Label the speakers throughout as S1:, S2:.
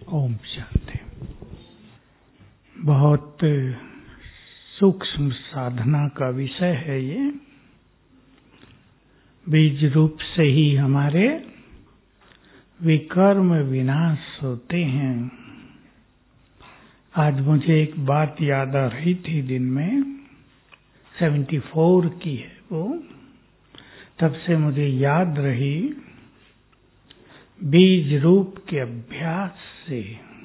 S1: ओम शांति। बहुत सूक्ष्म साधना का विषय है ये। बीज रूप से ही हमारे विकर्म विनाश होते हैं। आज मुझे एक बात याद आ रही थी दिन में, 74 की है वो, तब से मुझे याद रही। बीज रूप के अभ्यास से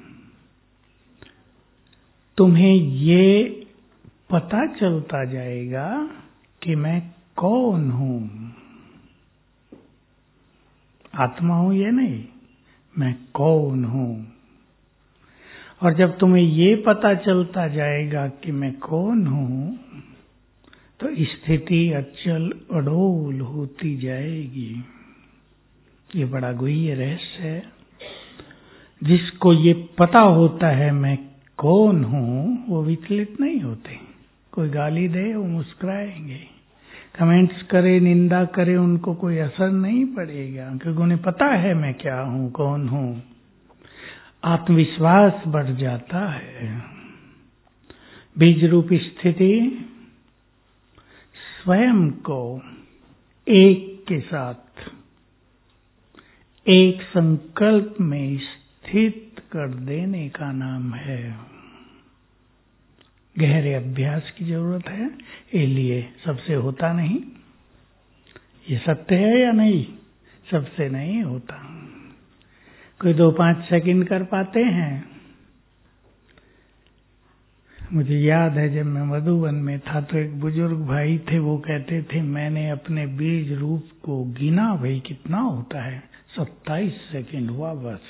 S1: तुम्हें ये पता चलता जाएगा कि मैं कौन हूं। आत्मा हूं ये नहीं, मैं कौन हूं। और जब तुम्हें ये पता चलता जाएगा कि मैं कौन हूं, तो स्थिति अचल अडोल होती जाएगी। ये बड़ा गुह्य रहस्य है। जिसको ये पता होता है मैं कौन हूं, वो विचलित नहीं होते। कोई गाली दे वो मुस्कुराएंगे, कमेंट्स करे, निंदा करे, उनको कोई असर नहीं पड़ेगा, क्योंकि उन्हें पता है मैं क्या हूं, कौन हूं। आत्मविश्वास बढ़ जाता है। बीज रूप स्थिति स्वयं को एक के साथ एक संकल्प में स्थित कर देने का नाम है। गहरे अभ्यास की जरूरत है। ये लिए सबसे होता नहीं। ये सत्य है या नहीं? सबसे नहीं होता। कोई 2-5 सेकंड कर पाते हैं। मुझे याद है जब मैं मधुबन में था तो एक बुजुर्ग भाई थे, वो कहते थे मैंने अपने बीज रूप को गिना, भाई कितना होता है, 27 सेकंड हुआ बस।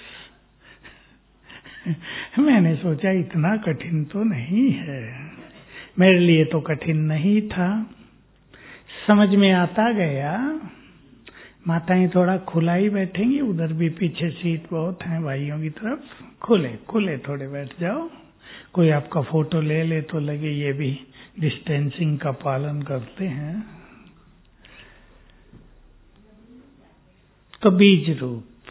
S1: मैंने सोचा इतना कठिन तो नहीं है। मेरे लिए तो कठिन नहीं था, समझ में आता गया। माताएं थोड़ा खुला ही बैठेंगी, उधर भी पीछे सीट बहुत हैं भाइयों की तरफ, खुले खुले थोड़े बैठ जाओ। कोई आपका फोटो ले ले तो लगे ये भी डिस्टेंसिंग का पालन करते हैं। तो बीज रूप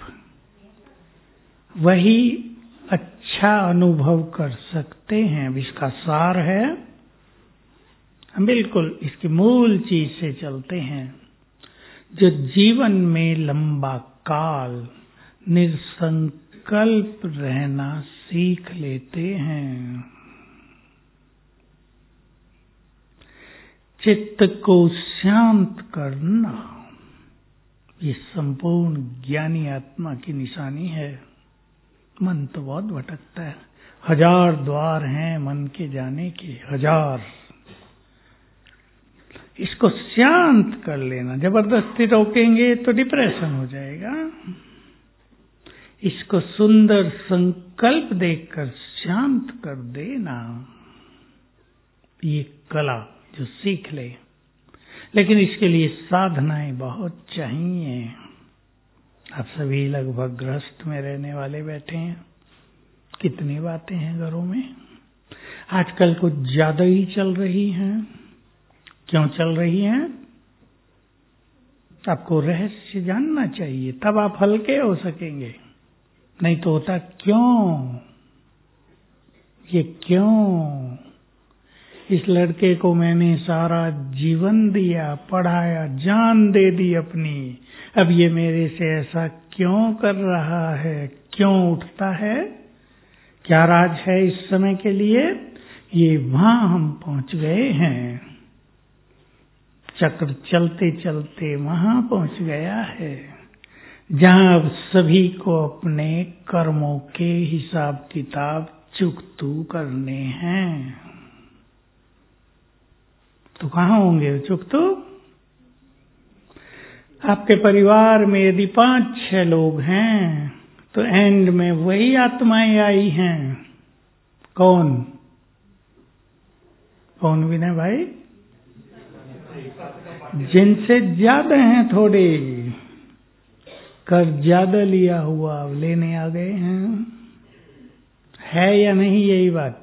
S1: वही अच्छा अनुभव कर सकते हैं। अब इसका सार है, हम बिल्कुल इसकी मूल चीज से चलते हैं। जो जीवन में लंबा काल निसंकल्प रहना सीख लेते हैं, चित्त को शांत करना, ये संपूर्ण ज्ञानी आत्मा की निशानी है। मन तो बहुत भटकता है, 1000 द्वार हैं मन के जाने के, 1000। इसको शांत कर लेना। जबरदस्ती रोकेंगे तो डिप्रेशन हो जाएगा। इसको सुंदर संकल्प देकर शांत कर देना, ये कला जो सीख ले। लेकिन इसके लिए साधनाएं बहुत चाहिए। आप सभी लगभग गृहस्थ में रहने वाले बैठे हैं। कितनी बातें हैं घरों में। आजकल कुछ ज्यादा ही चल रही हैं। क्यों चल रही हैं? आपको रहस्य जानना चाहिए, तब आप हल्के हो सकेंगे। नहीं तो होता क्यों, ये क्यों। इस लड़के को मैंने सारा जीवन दिया, पढ़ाया, जान दे दी अपनी, अब ये मेरे से ऐसा क्यों कर रहा है, क्यों उठता है? क्या राज है इस समय के लिए? ये वहां हम पहुंच गए हैं। चक्र चलते चलते वहां पहुंच गया है, जहां अब सभी को अपने कर्मों के हिसाब किताब चुकतू करने हैं। तो कहां होंगे चुकतू? आपके परिवार में यदि 5-6 लोग हैं तो एंड में वही आत्माएं आई हैं। कौन कौन विनय भाई? जिनसे ज्यादा हैं, थोड़े कर्ज ज्यादा लिया हुआ अब लेने आ गए हैं। है या नहीं यही बात?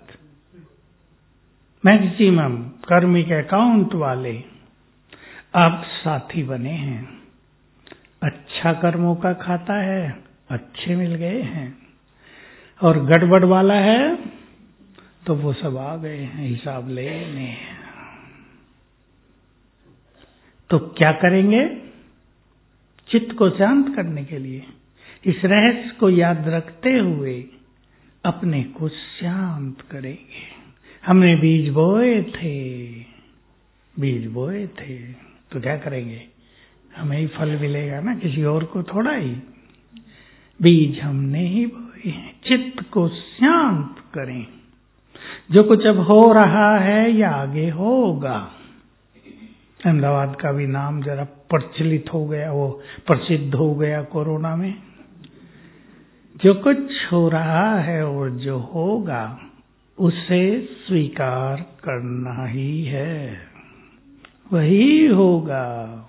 S1: मैक्सिमम कर्मिक अकाउंट वाले अब साथी बने हैं। अच्छा कर्मों का खाता है, अच्छे मिल गए हैं। और गड़बड़ वाला है तो वो सब आ गए हैं हिसाब लेने। तो क्या करेंगे? चित्त को शांत करने के लिए इस रहस्य को याद रखते हुए अपने को शांत करेंगे। हमने बीज बोए थे तो क्या करेंगे? हमें ही फल मिलेगा ना, किसी और को थोड़ा ही। बीज हमने ही बोए हैं। चित्त को शांत करें। जो कुछ अब हो रहा है या आगे होगा, अहमदाबाद का भी नाम जरा प्रचलित हो गया, वो प्रसिद्ध हो गया कोरोना में। जो कुछ हो रहा है और जो होगा उसे स्वीकार करना ही है, वही होगा।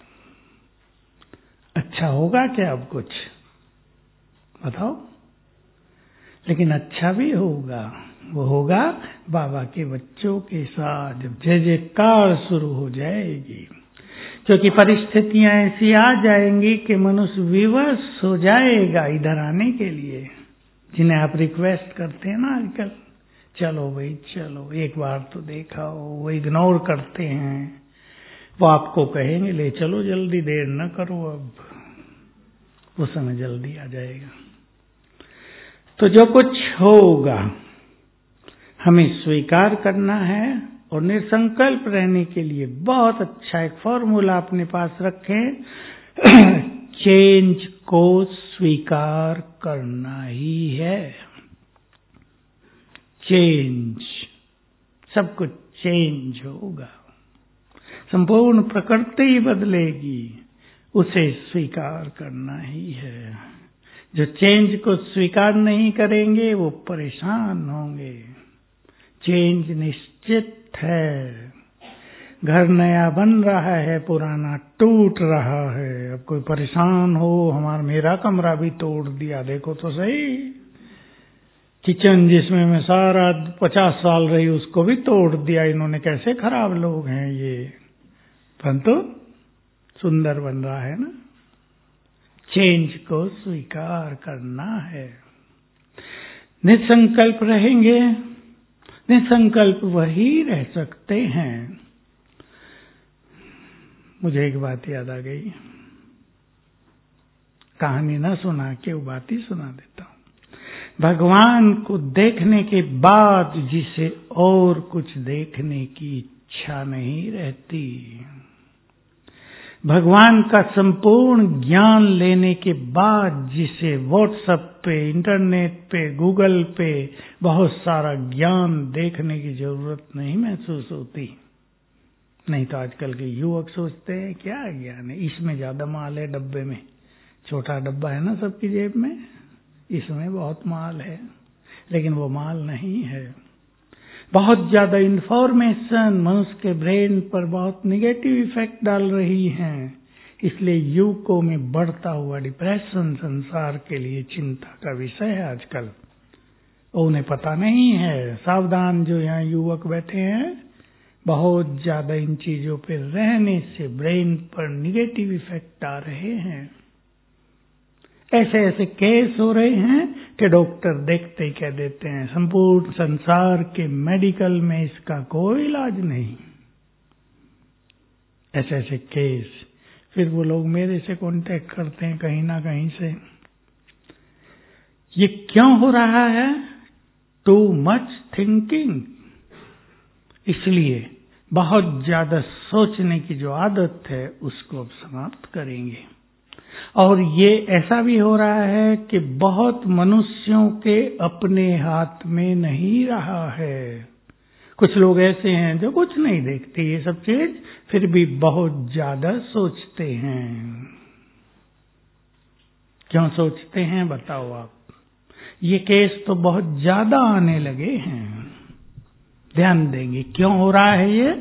S1: अच्छा होगा क्या अब कुछ बताओ? लेकिन अच्छा भी होगा। वो होगा बाबा के बच्चों के साथ जब जय जयकार शुरू हो जाएगी। क्योंकि परिस्थितियां ऐसी आ जाएंगी कि मनुष्य विवश हो जाएगा इधर आने के लिए। जिन्हें आप रिक्वेस्ट करते हैं ना आजकल, चलो भाई चलो, एक बार तो देखा हो, वो इग्नोर करते हैं। वो आपको कहेंगे ले चलो जल्दी, देर न करो, अब वो समय जल्दी आ जाएगा। तो जो कुछ होगा हमें स्वीकार करना है और निसंकल्प रहने के लिए बहुत अच्छा एक फॉर्मूला अपने पास रखें। चेंज को स्वीकार करना ही है। चेंज, सब कुछ चेंज होगा, संपूर्ण प्रकृति बदलेगी, उसे स्वीकार करना ही है। जो चेंज को स्वीकार नहीं करेंगे वो परेशान होंगे। चेंज निश्चित है। घर नया बन रहा है, पुराना टूट रहा है। अब कोई परेशान हो, मेरा कमरा भी तोड़ दिया, देखो तो सही। किचन जिसमें मैं सारा 50 साल रही उसको भी तोड़ दिया इन्होंने, कैसे खराब लोग हैं ये। परंतु सुंदर बन रहा है ना। चेंज को स्वीकार करना है। निसंकल्प रहेंगे, निसंकल्प वही रह सकते हैं। मुझे एक बात याद आ गई, कहानी ना सुना के वो बात ही सुना देता हूं। भगवान को देखने के बाद जिसे और कुछ देखने की इच्छा नहीं रहती, भगवान का संपूर्ण ज्ञान लेने के बाद जिसे व्हाट्सएप पे, इंटरनेट पे, गूगल पे बहुत सारा ज्ञान देखने की जरूरत नहीं महसूस होती। नहीं तो आजकल के युवक सोचते हैं क्या ज्ञान है, इसमें ज्यादा माल है डब्बे में। छोटा डब्बा है ना सबकी जेब में, इसमें बहुत माल है, लेकिन वो माल नहीं है। बहुत ज्यादा इंफॉर्मेशन मनुष्य के ब्रेन पर बहुत निगेटिव इफेक्ट डाल रही हैं। इसलिए युवकों में बढ़ता हुआ डिप्रेशन संसार के लिए चिंता का विषय है आजकल। उन्हें पता नहीं है। सावधान जो यहाँ युवक बैठे हैं, बहुत ज्यादा इन चीजों पर रहने से ब्रेन पर निगेटिव इफेक्ट आ रहे हैं। ऐसे ऐसे केस हो रहे हैं कि डॉक्टर देखते ही कह देते हैं संपूर्ण संसार के मेडिकल में इसका कोई इलाज नहीं। ऐसे ऐसे केस। फिर वो लोग मेरे से कांटेक्ट करते हैं कहीं ना कहीं से। ये क्यों हो रहा है? Too much thinking. इसलिए बहुत ज्यादा सोचने की जो आदत है उसको अब समाप्त करेंगे। और ये ऐसा भी हो रहा है कि बहुत मनुष्यों के अपने हाथ में नहीं रहा है। कुछ लोग ऐसे हैं जो कुछ नहीं देखते ये सब चीज, फिर भी बहुत ज्यादा सोचते हैं। क्यों सोचते हैं बताओ आप? ये केस तो बहुत ज्यादा आने लगे हैं। ध्यान देंगे क्यों हो रहा है ये?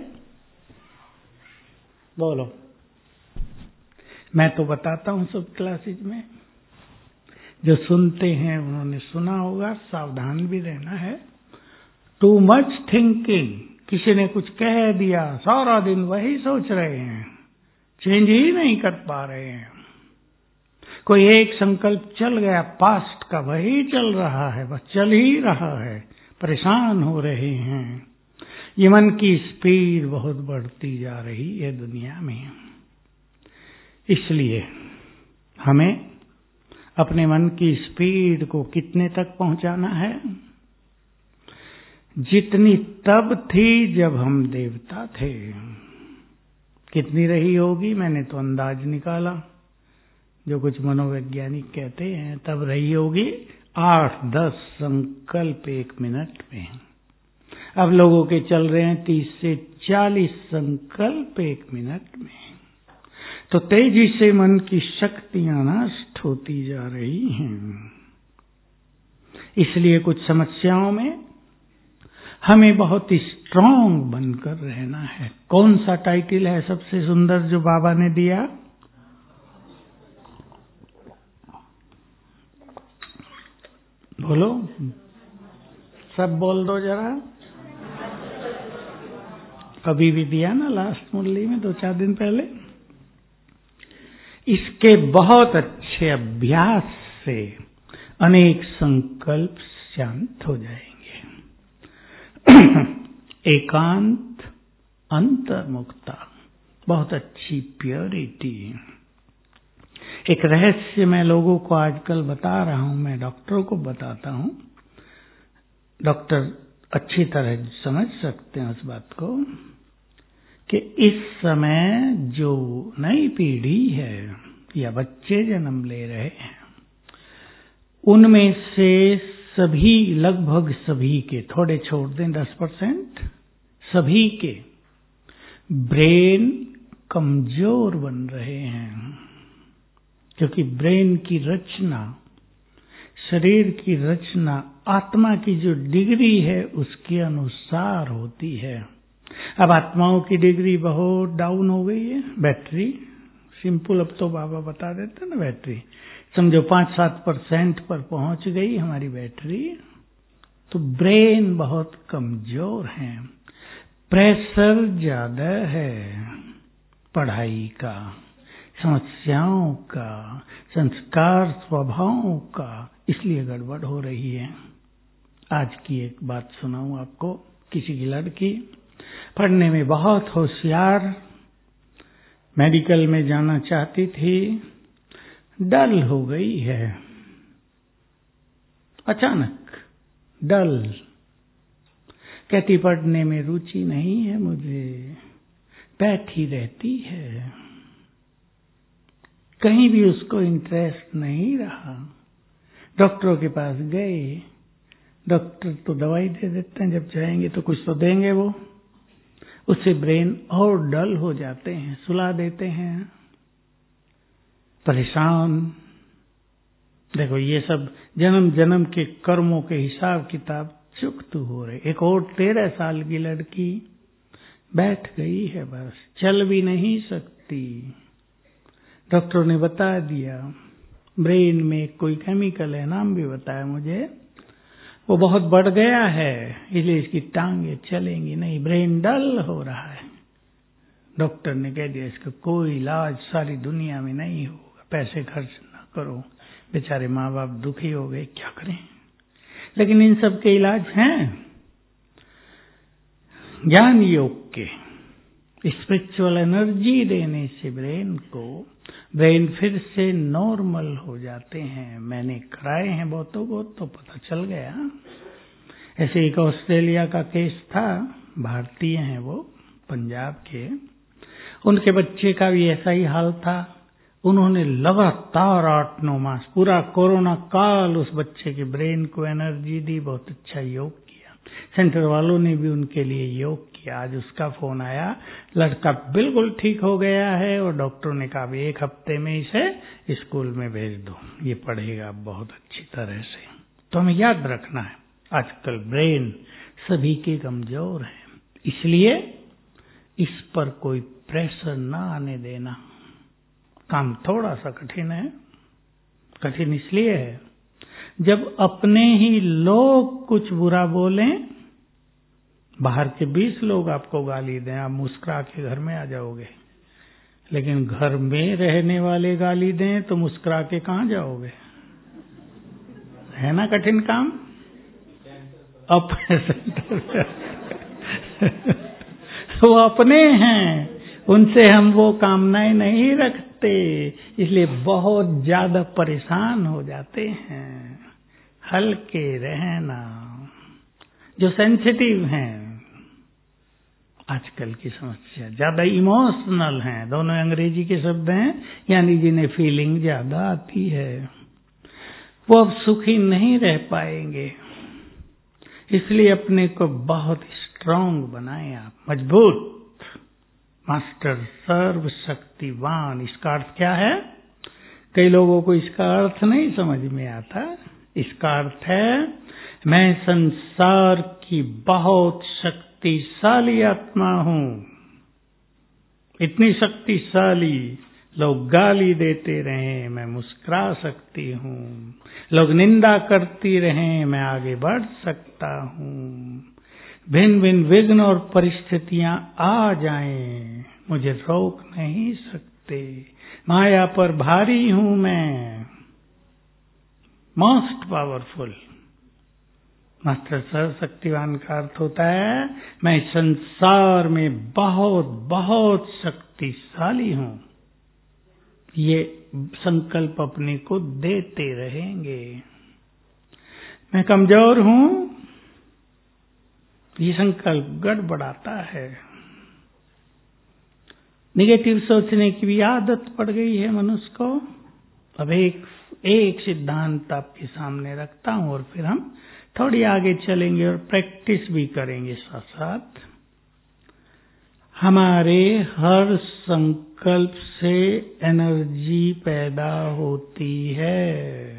S1: बोलो। मैं तो बताता हूं सब क्लासेज में, जो सुनते हैं उन्होंने सुना होगा, सावधान भी रहना है। Too much thinking. किसी ने कुछ कह दिया, सारा दिन वही सोच रहे हैं, चेंज ही नहीं कर पा रहे हैं। कोई एक संकल्प चल गया, पास्ट का वही चल रहा है, बस चल ही रहा है, परेशान हो रहे हैं। ये मन की स्पीड बहुत बढ़ती जा रही है दुनिया में। इसलिए हमें अपने मन की स्पीड को कितने तक पहुंचाना है? जितनी तब थी जब हम देवता थे। कितनी रही होगी? मैंने तो अंदाज निकाला, जो कुछ मनोवैज्ञानिक कहते हैं, तब रही होगी 8-10 संकल्प 1 मिनट में। अब लोगों के चल रहे हैं 30 से 40 संकल्प 1 मिनट में। तो तेजी से मन की शक्तियां नष्ट होती जा रही हैं। इसलिए कुछ समस्याओं में हमें बहुत स्ट्रांग बनकर रहना है। कौन सा टाइटल है सबसे सुंदर जो बाबा ने दिया? बोलो, सब बोल दो जरा। अभी भी दिया ना लास्ट मुरली में 2-4 दिन पहले। इसके बहुत अच्छे अभ्यास से अनेक संकल्प शांत हो जाएंगे। एकांत, अंतर्मुखता, बहुत अच्छी प्योरिटी। एक रहस्य मैं लोगों को आजकल बता रहा हूं, मैं डॉक्टरों को बताता हूं। डॉक्टर अच्छी तरह समझ सकते हैं उस बात को कि इस समय जो नई पीढ़ी है या बच्चे जन्म ले रहे हैं, उनमें से सभी, लगभग सभी के, थोड़े छोड़ दें 10%, सभी के ब्रेन कमजोर बन रहे हैं। क्योंकि ब्रेन की रचना, शरीर की रचना आत्मा की जो डिग्री है उसके अनुसार होती है। अब आत्माओं की डिग्री बहुत डाउन हो गई है। बैटरी सिंपल, अब तो बाबा बता देते ना, बैटरी समझो 5-7% पर पहुंच गई हमारी बैटरी। तो ब्रेन बहुत कमजोर है, प्रेशर ज्यादा है, पढ़ाई का, समस्याओं का, संस्कार स्वभावों का, इसलिए गड़बड़ हो रही है। आज की एक बात सुनाऊं आपको। किसी की लड़की पढ़ने में बहुत होशियार, मेडिकल में जाना चाहती थी, डल हो गई है, अचानक डल। कहती पढ़ने में रुचि नहीं है मुझे, बैठी रहती है, कहीं भी उसको इंटरेस्ट नहीं रहा। डॉक्टरों के पास गए, डॉक्टर तो दवाई दे देते हैं, जब जाएंगे तो कुछ तो देंगे वो, उससे ब्रेन और डल हो जाते हैं, सुला देते हैं, परेशान। देखो ये सब जन्म जन्म के कर्मों के हिसाब किताब चुकत हो रहे। एक और 13 साल की लड़की बैठ गई है, बस चल भी नहीं सकती। डॉक्टर ने बता दिया ब्रेन में कोई केमिकल है, नाम भी बताया मुझे, वो बहुत बढ़ गया है, इसलिए इसकी टांगे चलेंगी नहीं, ब्रेन डल हो रहा है। डॉक्टर ने कह दिया इसका कोई इलाज सारी दुनिया में नहीं होगा, पैसे खर्च ना करो। बेचारे माँ बाप दुखी हो गए, क्या करें। लेकिन इन सब के इलाज हैं ज्ञान योग के। स्पिरिचुअल एनर्जी देने से ब्रेन फिर से नॉर्मल हो जाते हैं। मैंने कराए हैं बहुतों को, तो पता चल गया। ऐसे एक ऑस्ट्रेलिया का केस था, भारतीय हैं वो, पंजाब के, उनके बच्चे का भी ऐसा ही हाल था। उन्होंने लगातार 8-9 मास, पूरा कोरोना काल, उस बच्चे के ब्रेन को एनर्जी दी, बहुत अच्छा योग किया। सेंटर वालों ने भी उनके लिए योग किया। आज उसका फोन आया, लड़का बिल्कुल ठीक हो गया है और डॉक्टर ने कहा 1 हफ्ते में इसे स्कूल में भेज दो, ये पढ़ेगा बहुत अच्छी तरह से। तो हमें याद रखना है आजकल ब्रेन सभी के कमजोर है, इसलिए इस पर कोई प्रेशर ना आने देना। काम थोड़ा सा कठिन है। कठिन इसलिए है जब अपने ही लोग कुछ बुरा बोलें, बाहर के 20 लोग आपको गाली दें, आप मुस्कुरा के घर में आ जाओगे। लेकिन घर में रहने वाले गाली दें तो मुस्कुरा के कहां जाओगे? है ना कठिन काम। वो अपने हैं, उनसे हम वो कामनाएं नहीं रखते, इसलिए बहुत ज्यादा परेशान हो जाते हैं। हल्के रहना। जो सेंसिटिव हैं, आजकल की समस्या ज्यादा इमोशनल हैं, दोनों अंग्रेजी के शब्द हैं, यानी जिन्हें फीलिंग ज्यादा आती है, वो अब सुखी नहीं रह पाएंगे। इसलिए अपने को बहुत स्ट्रांग बनाएं, आप मजबूत। मास्टर सर्वशक्तिवान, इसका अर्थ क्या है? कई लोगों को इसका अर्थ नहीं समझ में आता। इसका अर्थ है मैं संसार की बहुत शक्तिशाली आत्मा हूं। इतनी शक्तिशाली, लोग गाली देते रहें मैं मुस्कुरा सकती हूं, लोग निंदा करती रहें मैं आगे बढ़ सकता हूं। भिन्न भिन्न विघ्न और परिस्थितियां आ जाएं, मुझे रोक नहीं सकते। माया पर भारी हूं मैं, मोस्ट पावरफुल। मास्टर सर्वशक्तिवान का अर्थ होता है मैं संसार में बहुत बहुत शक्तिशाली हूं। ये संकल्प अपने को देते रहेंगे। मैं कमजोर हूं, ये संकल्प गड़बड़ाता है। निगेटिव सोचने की भी आदत पड़ गई है मनुष्य को। अब एक सिद्धांत आपके सामने रखता हूं और फिर हम थोड़ी आगे चलेंगे और प्रैक्टिस भी करेंगे साथ साथ। हमारे हर संकल्प से एनर्जी पैदा होती है।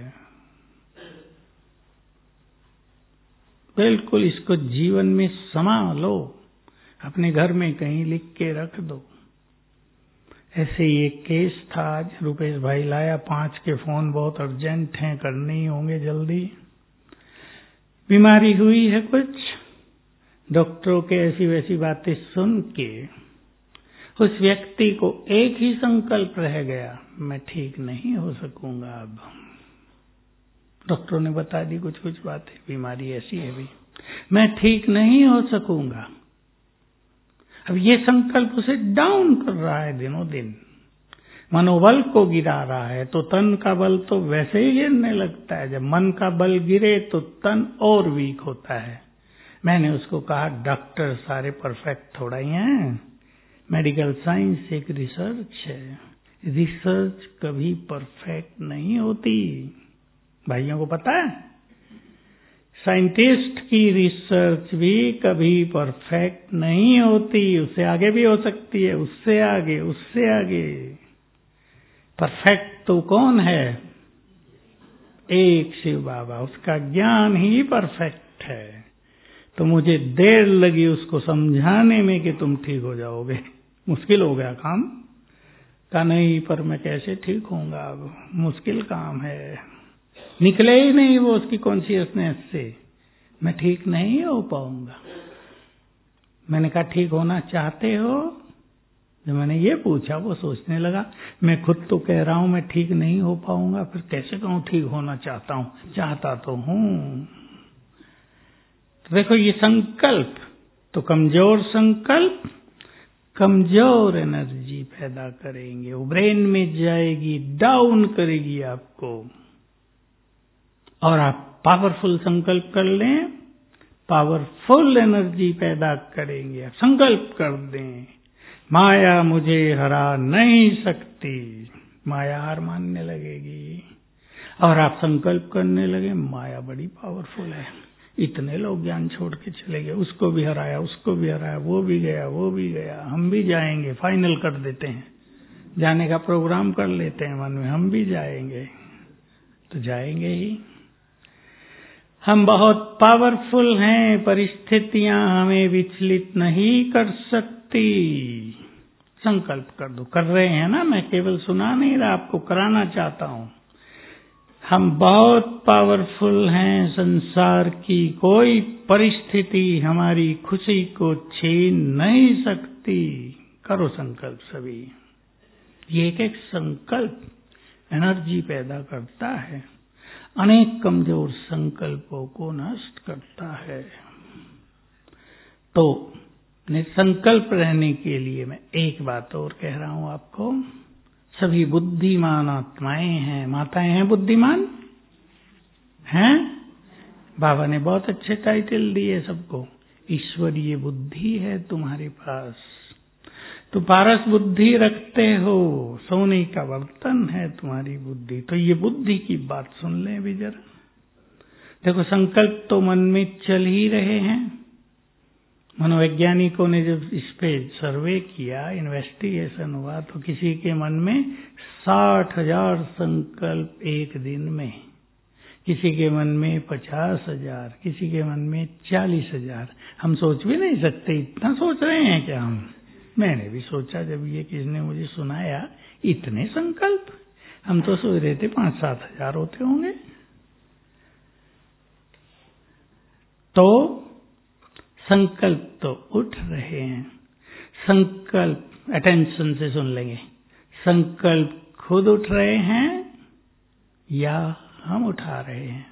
S1: बिल्कुल इसको जीवन में समा लो, अपने घर में कहीं लिख के रख दो। ऐसे ही एक केस था आज, रुपेश भाई लाया, 5 के फोन बहुत अर्जेंट हैं, करने ही होंगे जल्दी। बीमारी हुई है कुछ, डॉक्टरों के ऐसी वैसी बातें सुन के उस व्यक्ति को एक ही संकल्प रह गया, मैं ठीक नहीं हो सकूंगा। अब डॉक्टरों ने बता दी कुछ कुछ बातें, बीमारी ऐसी है भी, मैं ठीक नहीं हो सकूंगा। अब ये संकल्प उसे डाउन कर रहा है दिनों दिन, मनोबल को गिरा रहा है। तो तन का बल तो वैसे ही गिरने लगता है। जब मन का बल गिरे तो तन और वीक होता है। मैंने उसको कहा डॉक्टर सारे परफेक्ट थोड़ा ही हैं, मेडिकल साइंस एक रिसर्च है, रिसर्च कभी परफेक्ट नहीं होती। भाइयों को पता है, साइंटिस्ट की रिसर्च भी कभी परफेक्ट नहीं होती, उससे आगे भी हो सकती है, उससे आगे, उससे आगे। परफेक्ट तो कौन है? एक शिव बाबा, उसका ज्ञान ही परफेक्ट है। तो मुझे देर लगी उसको समझाने में कि तुम ठीक हो जाओगे, मुश्किल हो गया काम का। नहीं, पर मैं कैसे ठीक होऊंगा, अब मुश्किल काम है। निकले ही नहीं वो उसकी कॉन्शियसनेस से, मैं ठीक नहीं हो पाऊंगा। मैंने कहा ठीक होना चाहते हो? जब मैंने ये पूछा वो सोचने लगा, मैं खुद तो कह रहा हूं मैं ठीक नहीं हो पाऊंगा, फिर कैसे कहूं ठीक होना चाहता हूं? चाहता तो हूं। तो देखो ये संकल्प, तो कमजोर संकल्प कमजोर एनर्जी पैदा करेंगे, वो ब्रेन में जाएगी, डाउन करेगी आपको। और आप पावरफुल संकल्प कर लें, पावरफुल एनर्जी पैदा करेंगे। आप संकल्प कर दें, माया मुझे हरा नहीं सकती, माया हार मानने लगेगी। और आप संकल्प करने लगे, माया बड़ी पावरफुल है, इतने लोग ज्ञान छोड़ के चले गए, उसको भी हराया, उसको भी हराया, वो भी गया, वो भी गया, हम भी जाएंगे। फाइनल कर देते हैं, जाने का प्रोग्राम कर लेते हैं मन में, हम भी जाएंगे। तो जाएंगे ही। हम बहुत पावरफुल हैं, परिस्थितियां हमें विचलित नहीं कर सकती। संकल्प कर दो। कर रहे हैं ना, मैं केवल सुना नहीं रहा, आपको कराना चाहता हूं। हम बहुत पावरफुल हैं, संसार की कोई परिस्थिति हमारी खुशी को छीन नहीं सकती। करो संकल्प सभी। ये एक एक संकल्प एनर्जी पैदा करता है। अनेक कमजोर संकल्पों को नष्ट करता है। तो निसंकल्प रहने के लिए मैं एक बात और कह रहा हूं आपको, सभी बुद्धिमान आत्माएं हैं, माताएं हैं बुद्धिमान हैं। बाबा ने बहुत अच्छे टाइटल दिए सबको। ईश्वरीय बुद्धि है तुम्हारे पास, तो पारस बुद्धि रखते हो, सोने का बर्तन है तुम्हारी बुद्धि। तो ये बुद्धि की बात सुन लें भी जरा। देखो संकल्प तो मन में चल ही रहे हैं। मनोवैज्ञानिकों ने जब इस पे सर्वे किया, इन्वेस्टिगेशन हुआ, तो किसी के मन में 60,000 संकल्प एक दिन में, किसी के मन में 50,000, किसी के मन में 40,000। हम सोच भी नहीं सकते, इतना सोच रहे हैं क्या हम? मैंने भी सोचा जब ये किसने मुझे सुनाया, इतने संकल्प। हम तो सोच रहे थे 5-7 हजार होते होंगे। तो संकल्प तो उठ रहे हैं। संकल्प अटेंशन से सुन लेंगे, संकल्प खुद उठ रहे हैं या हम उठा रहे हैं?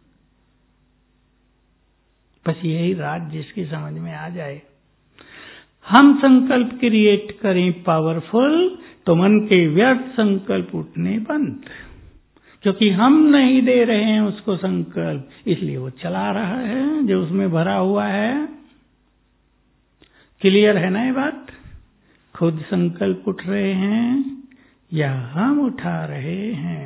S1: बस यही राज जिसकी समझ में आ जाए। हम संकल्प क्रिएट करें पावरफुल, तो मन के व्यर्थ संकल्प उठने बंद, क्योंकि हम नहीं दे रहे हैं उसको संकल्प, इसलिए वो चला रहा है जो उसमें भरा हुआ है। क्लियर है ना ये बात? खुद संकल्प उठ रहे हैं या हम उठा रहे हैं?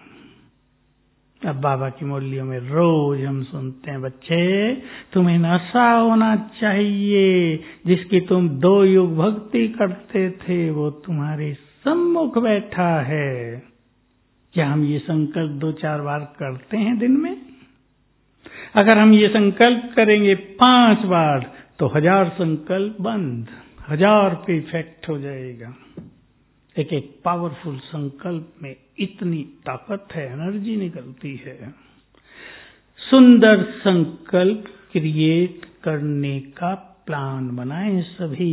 S1: अब बाबा की मुरलियों में रोज हम सुनते हैं, बच्चे तुम्हें नशा होना चाहिए, जिसकी तुम 2 युग भक्ति करते थे वो तुम्हारे सम्मुख बैठा है। क्या हम ये संकल्प 2-4 बार करते हैं दिन में? अगर हम ये संकल्प करेंगे 5 बार तो 1000 संकल्प बंद, 1000 पे इफेक्ट हो जाएगा। एक एक पावरफुल संकल्प में इतनी ताकत है, एनर्जी निकलती है। सुंदर संकल्प क्रिएट करने का प्लान बनाएं सभी,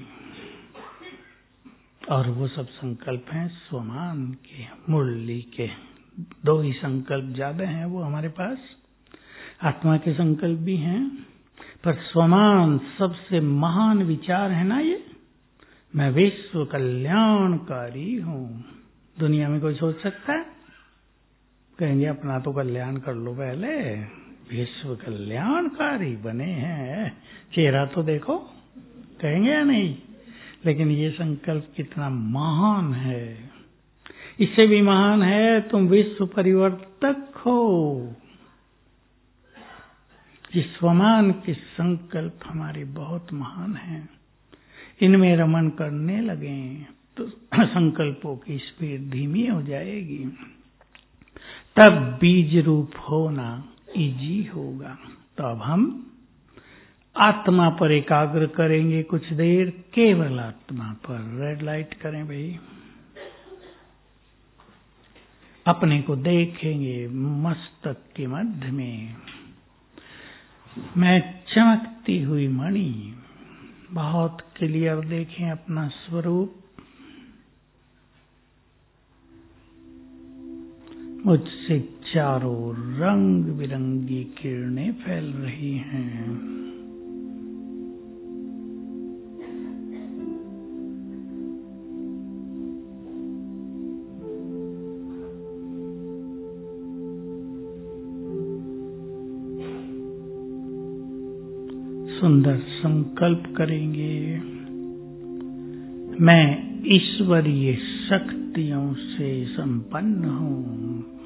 S1: और वो सब संकल्प हैं स्वमान के, मुरली के। 2 ही संकल्प ज्यादा हैं वो हमारे पास, आत्मा के संकल्प भी हैं, पर स्वमान सबसे महान विचार है ना ये। मैं विश्व कल्याणकारी हूं। दुनिया में कोई सोच सकता है? कहेंगे अपना तो कल्याण कर लो पहले, विश्व कल्याणकारी बने हैं, चेहरा तो देखो, कहेंगे या नहीं? लेकिन ये संकल्प कितना महान है। इससे भी महान है तुम विश्व परिवर्तक हो। ये स्वमान के संकल्प हमारे बहुत महान हैं। इनमें रमन करने लगे तो संकल्पों की स्पीड धीमी हो जाएगी, तब बीज रूप होना इजी होगा। तो अब हम आत्मा पर एकाग्र करेंगे कुछ देर, केवल आत्मा पर। रेड लाइट करें भाई। अपने को देखेंगे मस्तक के मध्य में, मैं चमकती हुई मणि। बहुत क्लियर देखें अपना स्वरूप। मुझसे चारों रंग बिरंगी किरणें फैल रही हैं। सुंदर संकल्प करेंगे, मैं ईश्वरीय शक्तियों से संपन्न हूं।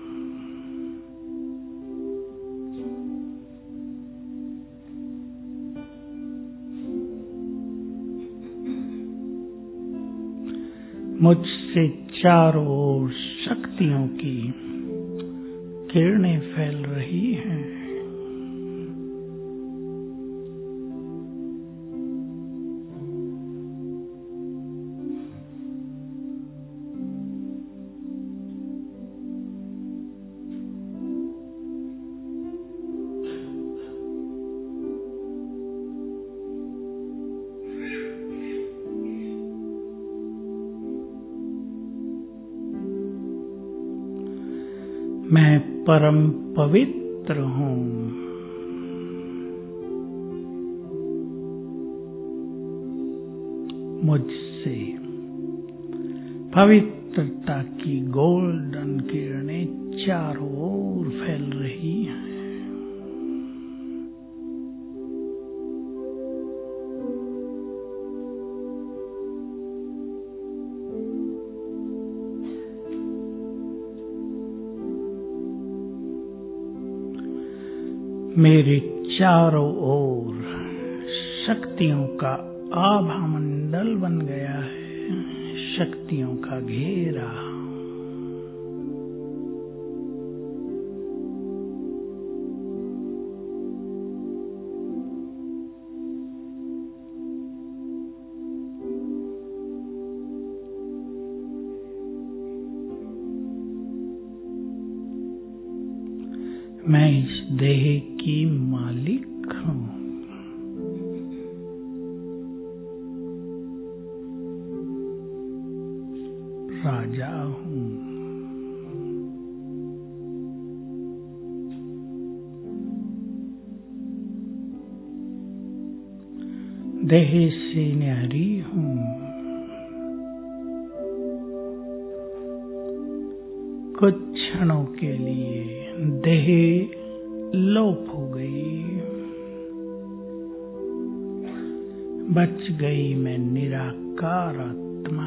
S1: मुझसे चारों ओर शक्तियों की किरणें फैल रही हैं। मैं परम पवित्र हूं। मुझसे पवित्रता की गोल्डन किरणें चारों ओर फैल रही हैं। मेरे चारों ओर शक्तियों का आभा मंडल बन गया है, शक्तियों का घेरा। मैं इस देह की मालिक हूं। राजा हूं। देह से न्यारी हूं। कुछ क्षणों के लिए देह लोप हो गई, बच गई मैं निराकार आत्मा।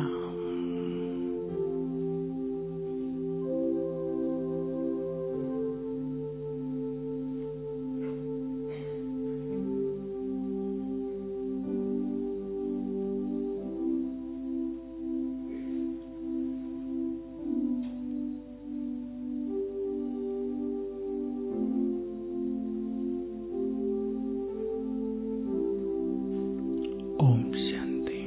S1: ओम शांति।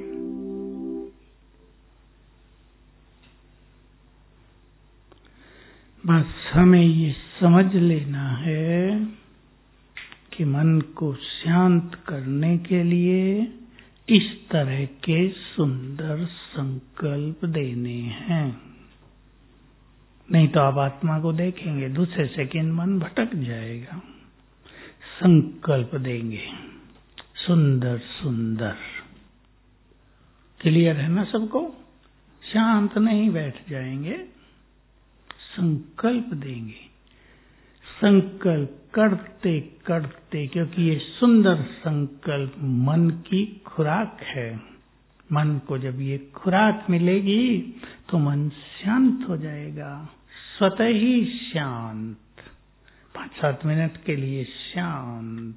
S1: बस हमें ये समझ लेना है कि मन को शांत करने के लिए इस तरह के सुंदर संकल्प देने हैं। नहीं तो आप आत्मा को देखेंगे, दूसरे सेकंड मन भटक जाएगा। संकल्प देंगे सुंदर सुंदर। क्लियर है ना सबको? शांत नहीं बैठ जाएंगे, संकल्प देंगे। संकल्प करते करते, क्योंकि ये सुंदर संकल्प मन की खुराक है। मन को जब ये खुराक मिलेगी तो मन शांत हो जाएगा, स्वतः ही शांत। 5-7 मिनट के लिए शांत।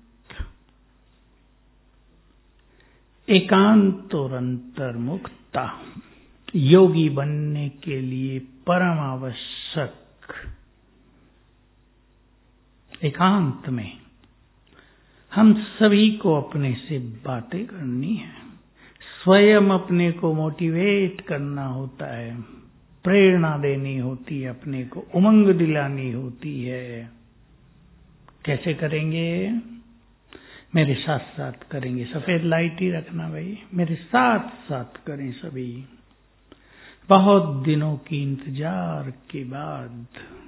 S1: एकांत और अंतर्मुखता योगी बनने के लिए परम आवश्यक। एकांत में हम सभी को अपने से बातें करनी है, स्वयं अपने को मोटिवेट करना होता है, प्रेरणा देनी होती है, अपने को उमंग दिलानी होती है। कैसे करेंगे? मेरे साथ साथ करेंगे। सफेद लाइट ही रखना भाई, मेरे साथ साथ करें सभी। बहुत दिनों की इंतजार के बाद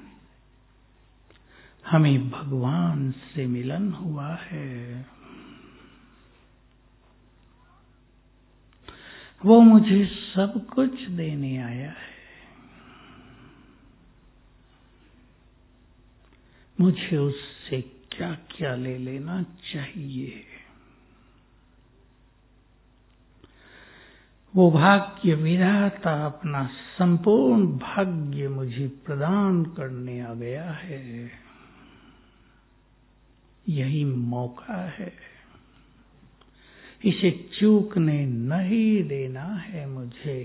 S1: हमें भगवान से मिलन हुआ है। वो मुझे सब कुछ देने आया है। मुझे उससे क्या क्या ले लेना चाहिए? वो भाग्य विधाता अपना संपूर्ण भाग्य मुझे प्रदान करने आ गया है। यही मौका है, इसे चूकने नहीं देना है मुझे।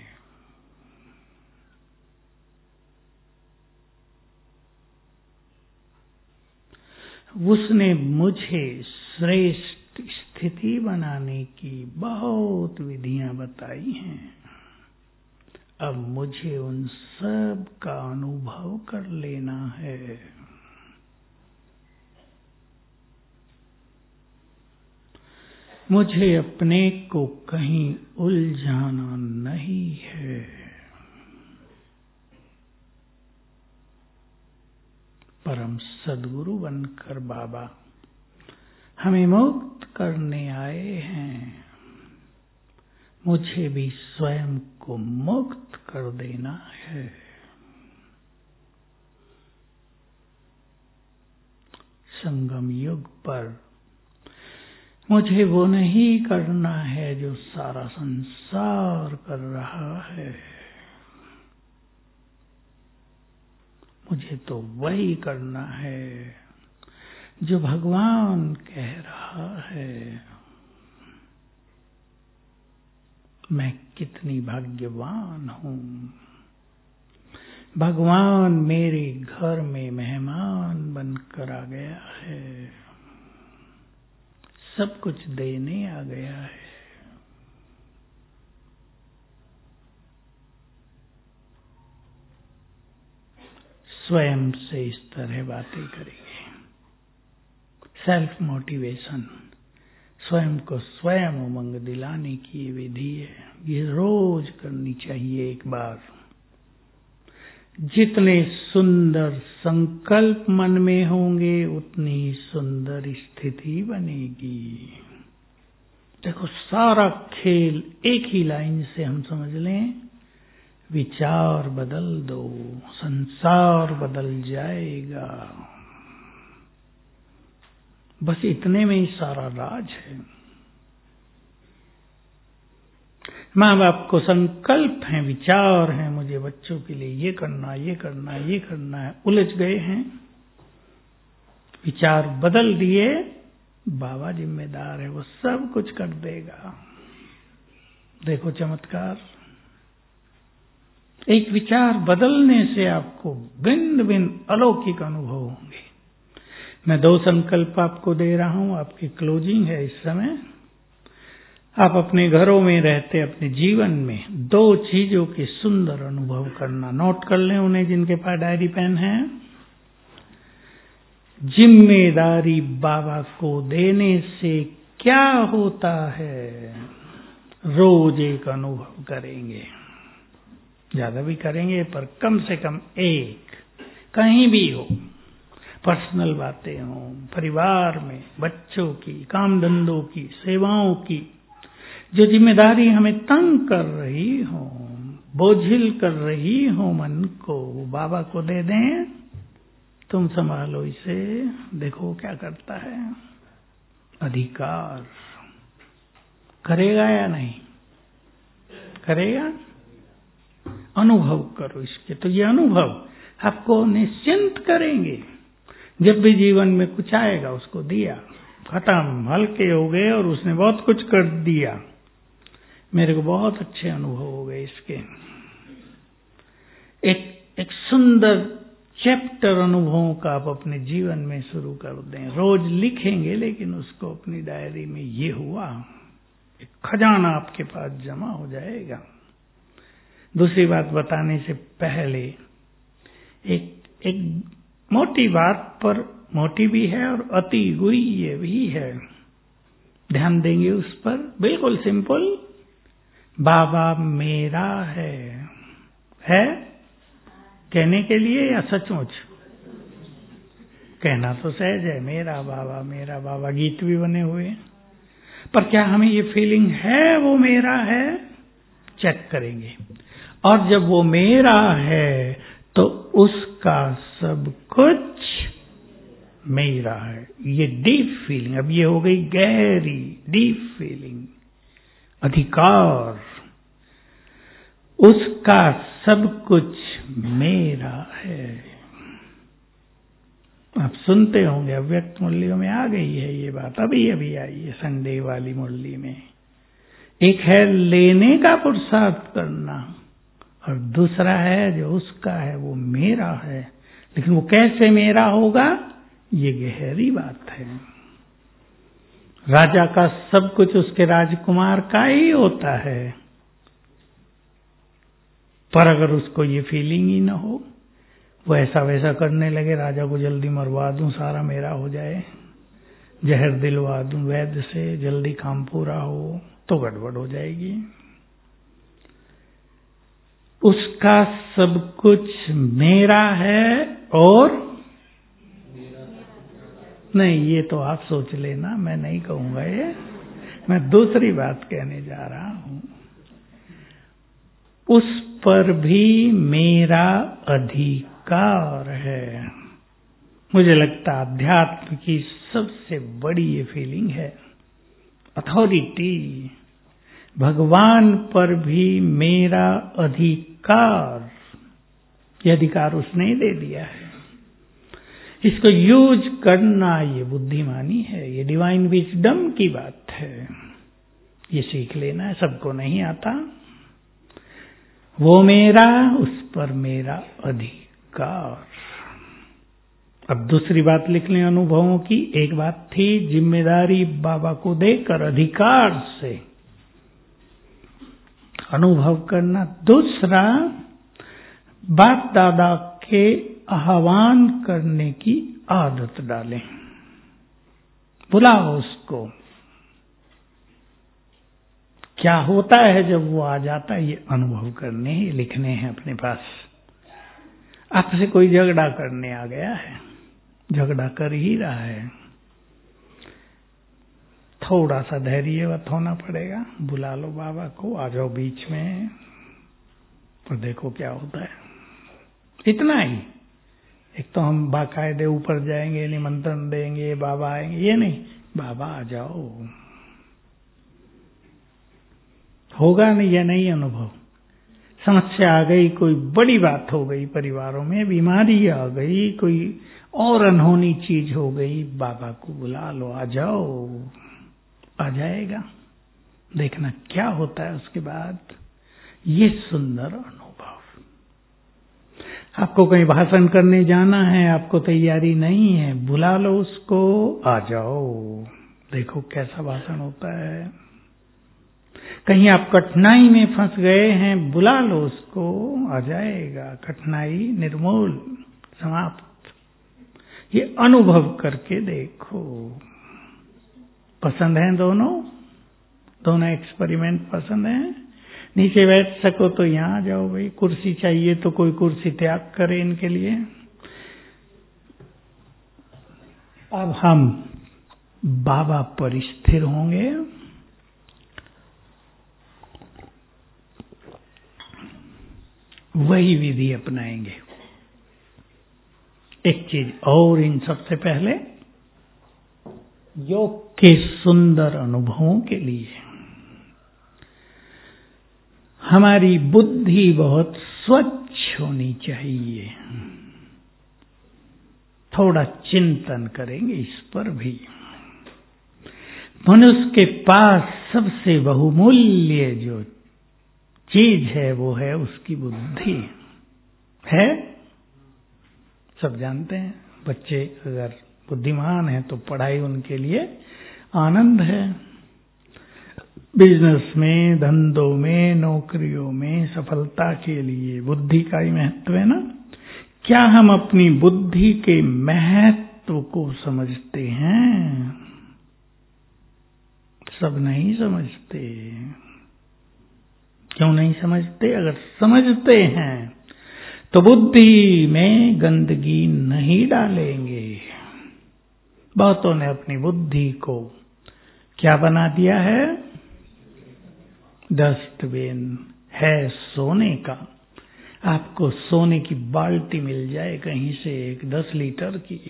S1: उसने मुझे श्रेष्ठ स्थिति बनाने की बहुत विधियां बताई हैं। अब मुझे उन सब का अनुभव कर लेना है। मुझे अपने को कहीं उलझाना नहीं है। परम सद्गुरु बनकर बाबा हमें मुक्त करने आए हैं। मुझे भी स्वयं को मुक्त कर देना है। संगम युग पर मुझे वो नहीं करना है जो सारा संसार कर रहा है। मुझे तो वही करना है जो भगवान कह रहा है। मैं कितनी भाग्यवान हूं, भगवान मेरे घर में मेहमान बनकर आ गया है, सब कुछ देने आ गया है। स्वयं से इस तरह बातें करेंगे। सेल्फ मोटिवेशन, स्वयं को स्वयं उमंग दिलाने की विधि है। ये रोज करनी चाहिए एक बार। जितने सुंदर संकल्प मन में होंगे उतनी ही सुंदर स्थिति बनेगी। देखो, सारा खेल एक ही लाइन से हम समझ लें, विचार बदल दो, संसार बदल जाएगा। बस इतने में ही सारा राज है। माँ बाप को संकल्प हैं, विचार हैं, मुझे बच्चों के लिए ये करना, ये करना, ये करना है, उलझ गए हैं। विचार बदल दिए, बाबा जिम्मेदार है, वो सब कुछ कर देगा। देखो चमत्कार, एक विचार बदलने से आपको भिन्न भिन्न अलौकिक अनुभव होंगे। मैं 2 संकल्प आपको दे रहा हूं, आपकी क्लोजिंग है इस समय। आप अपने घरों में रहते अपने जीवन में 2 चीजों के सुंदर अनुभव करना। नोट कर लें उन्हें जिनके पास डायरी पेन है। जिम्मेदारी बाबा को देने से क्या होता है, रोज एक अनुभव करेंगे। ज्यादा भी करेंगे पर कम से कम एक, कहीं भी हो, पर्सनल बातें हो, परिवार में, बच्चों की, काम धंधों की, सेवाओं की, जो जिम्मेदारी हमें तंग कर रही हो, बोझिल कर रही हो मन को, वो बाबा को दे दें। तुम संभालो इसे, देखो क्या करता है। अधिकार करेगा या नहीं करेगा? अनुभव करो इसके। तो ये अनुभव आपको निश्चिंत करेंगे। जब भी जीवन में कुछ आएगा उसको दिया, खत्म, हल्के हो गए और उसने बहुत कुछ कर दिया। मेरे को बहुत अच्छे अनुभव हो गए इसके। एक सुंदर चैप्टर अनुभवों का आप अपने जीवन में शुरू कर दें। रोज लिखेंगे, लेकिन उसको अपनी डायरी में ये हुआ, एक खजाना आपके पास जमा हो जाएगा। दूसरी बात बताने से पहले एक मोटी बात, पर मोटी भी है और अति गुह्य भी है, ध्यान देंगे उस पर। बिल्कुल सिंपल, बाबा मेरा है कहने के लिए या सचमुच? कहना तो सहज है, मेरा बाबा, गीत भी बने हुए। पर क्या हमें ये फीलिंग है वो मेरा है? चेक करेंगे। और जब वो मेरा है तो उसका सब कुछ मेरा है। ये डीप फीलिंग, अब ये हो गई गहरी डीप फीलिंग। अधिकार, उसका सब कुछ मेरा है। आप सुनते होंगे, अव्यक्त मुरलियों में आ गई है ये बात, अभी अभी आई है संडे वाली मुरली में। एक है लेने का पुरुषार्थ करना, और दूसरा है जो उसका है वो मेरा है। लेकिन वो कैसे मेरा होगा, ये गहरी बात है। राजा का सब कुछ उसके राजकुमार का ही होता है, पर अगर उसको ये फीलिंग ही ना हो, वो ऐसा वैसा करने लगे, राजा को जल्दी मरवा दूं, सारा मेरा हो जाए, जहर दिलवा दूं वैद्य से, जल्दी काम पूरा हो, तो गड़बड़ हो जाएगी। उसका सब कुछ मेरा है और नहीं, ये तो आप सोच लेना, मैं नहीं कहूंगा ये। मैं दूसरी बात कहने जा रहा हूं। उस पर भी मेरा अधिकार है। मुझे लगता है अध्यात्म की सबसे बड़ी ये फीलिंग है, अथॉरिटी। भगवान पर भी मेरा अधिकार, ये अधिकार उसने ही दे दिया है। इसको यूज करना ये बुद्धिमानी है, ये डिवाइन विजडम की बात है। ये सीख लेना है, सबको नहीं आता। वो मेरा, उस पर मेरा अधिकार। अब दूसरी बात लिख लें अनुभवों की। एक बात थी जिम्मेदारी बाबा को देकर अधिकार से अनुभव करना। दूसरा, बाप दादा के आह्वान करने की आदत डालें। बुलाओ उसको। क्या होता है जब वो आ जाता है, ये अनुभव करने ही लिखने हैं अपने पास। आपसे कोई झगड़ा करने आ गया है, झगड़ा कर ही रहा है, थोड़ा सा धैर्यवत होना पड़ेगा। बुला लो बाबा को, आ जाओ बीच में और देखो क्या होता है। इतना ही। एक तो हम बाकायदे ऊपर जाएंगे, निमंत्रण देंगे, बाबा आएंगे, ये नहीं, बाबा आ जाओ। होगा नहीं या नहीं अनुभव। समस्या आ गई, कोई बड़ी बात हो गई, परिवारों में बीमारी आ गई, कोई और अनहोनी चीज हो गई, बाबा को बुला लो, आ जाओ। आ जाएगा। देखना क्या होता है उसके बाद। ये सुंदर अनुभव। आपको कहीं भाषण करने जाना है, आपको तैयारी नहीं है, बुला लो उसको, आ जाओ, देखो कैसा भाषण होता है। कहीं आप कठिनाई में फंस गए हैं, बुला लो उसको, आ जाएगा, कठिनाई निर्मूल, समाप्त। ये अनुभव करके देखो। पसंद है दोनों एक्सपेरिमेंट पसंद है। नीचे बैठ सको तो यहां आ जाओ भाई, कुर्सी चाहिए तो कोई कुर्सी त्याग करे इनके लिए। अब हम बाबा पर स्थिर होंगे। वही विधि अपनाएंगे। एक चीज और, इन सबसे पहले योग के सुंदर अनुभवों के लिए हमारी बुद्धि बहुत स्वच्छ होनी चाहिए। थोड़ा चिंतन करेंगे इस पर भी। मनुष्य के पास सबसे बहुमूल्य जो चीज है वो है उसकी बुद्धि है। सब जानते हैं, बच्चे अगर बुद्धिमान हैं तो पढ़ाई उनके लिए आनंद है। बिजनेस में, धंधों में, नौकरियों में सफलता के लिए बुद्धि का ही महत्व है ना। क्या हम अपनी बुद्धि के महत्व को समझते हैं? सब नहीं समझते। क्यों नहीं समझते? अगर समझते हैं तो बुद्धि में गंदगी नहीं डालेंगे। बहुतों ने अपनी बुद्धि को क्या बना दिया है? डस्टबिन है सोने का। आपको सोने की बाल्टी मिल जाए कहीं से, एक 10 लीटर की,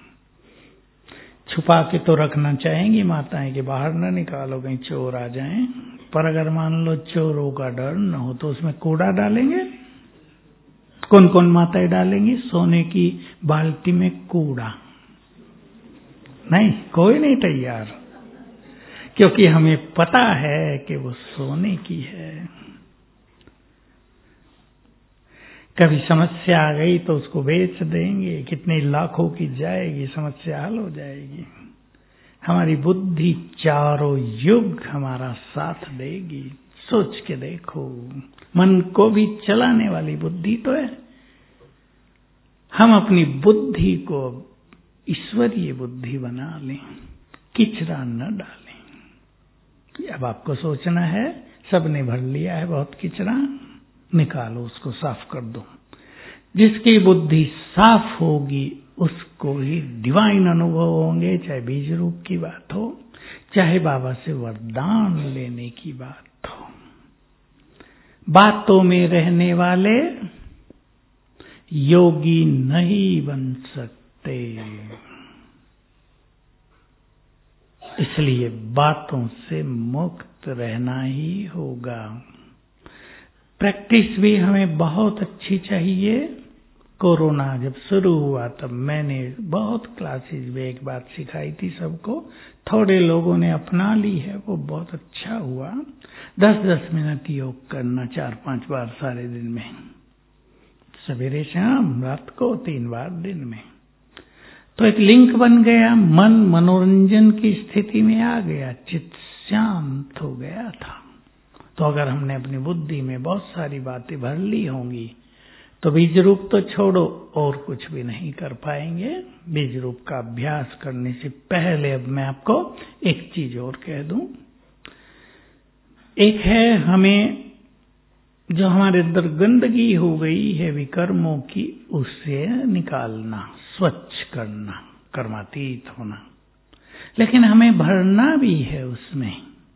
S1: छुपा के तो रखना चाहेंगी माताएं कि बाहर न निकालो कहीं चोर आ जाएं। पर अगर मान लो चोरों का डर न हो तो उसमें कूड़ा डालेंगे। कौन कौन माताएं डालेंगी सोने की बाल्टी में कूड़ा? नहीं, कोई नहीं तैयार, क्योंकि हमें पता है कि वो सोने की है। कभी समस्या आ गई तो उसको बेच देंगे, कितने लाखों की जाएगी, समस्या हल हो जाएगी। हमारी बुद्धि चारों युग हमारा साथ देगी। सोच के देखो, मन को भी चलाने वाली बुद्धि तो है। हम अपनी बुद्धि को ईश्वरीय बुद्धि बना लें, किचरा न डालें। अब आपको सोचना है, सबने भर लिया है बहुत किचरा, निकालो उसको, साफ कर दो। जिसकी बुद्धि साफ होगी उसको ही डिवाइन अनुभव होंगे, चाहे बीज रूप की बात हो, चाहे बाबा से वरदान लेने की बात हो। बातों में रहने वाले योगी नहीं बन सकते, इसलिए बातों से मुक्त रहना ही होगा। प्रैक्टिस भी हमें बहुत अच्छी चाहिए। कोरोना जब शुरू हुआ तब मैंने बहुत क्लासेस में एक बात सिखाई थी सबको, थोड़े लोगों ने अपना ली है, वो बहुत अच्छा हुआ। 10-10 मिनट योग करना 4-5 बार सारे दिन में, सवेरे शाम रात को 3 बार दिन में, तो एक लिंक बन गया। मन मनोरंजन की स्थिति में आ गया, चित्त शांत हो गया था। तो अगर हमने अपनी बुद्धि में बहुत सारी बातें भर ली होंगी तो बीज रूप तो छोड़ो और कुछ भी नहीं कर पाएंगे। बीज रूप का अभ्यास करने से पहले अब मैं आपको एक चीज और कह दूं। एक है हमें जो हमारे अंदर गंदगी हो गई है विकर्मों की, उसे निकालना, स्वच्छ करना, कर्मातीत होना। लेकिन हमें भरना भी है उसमें,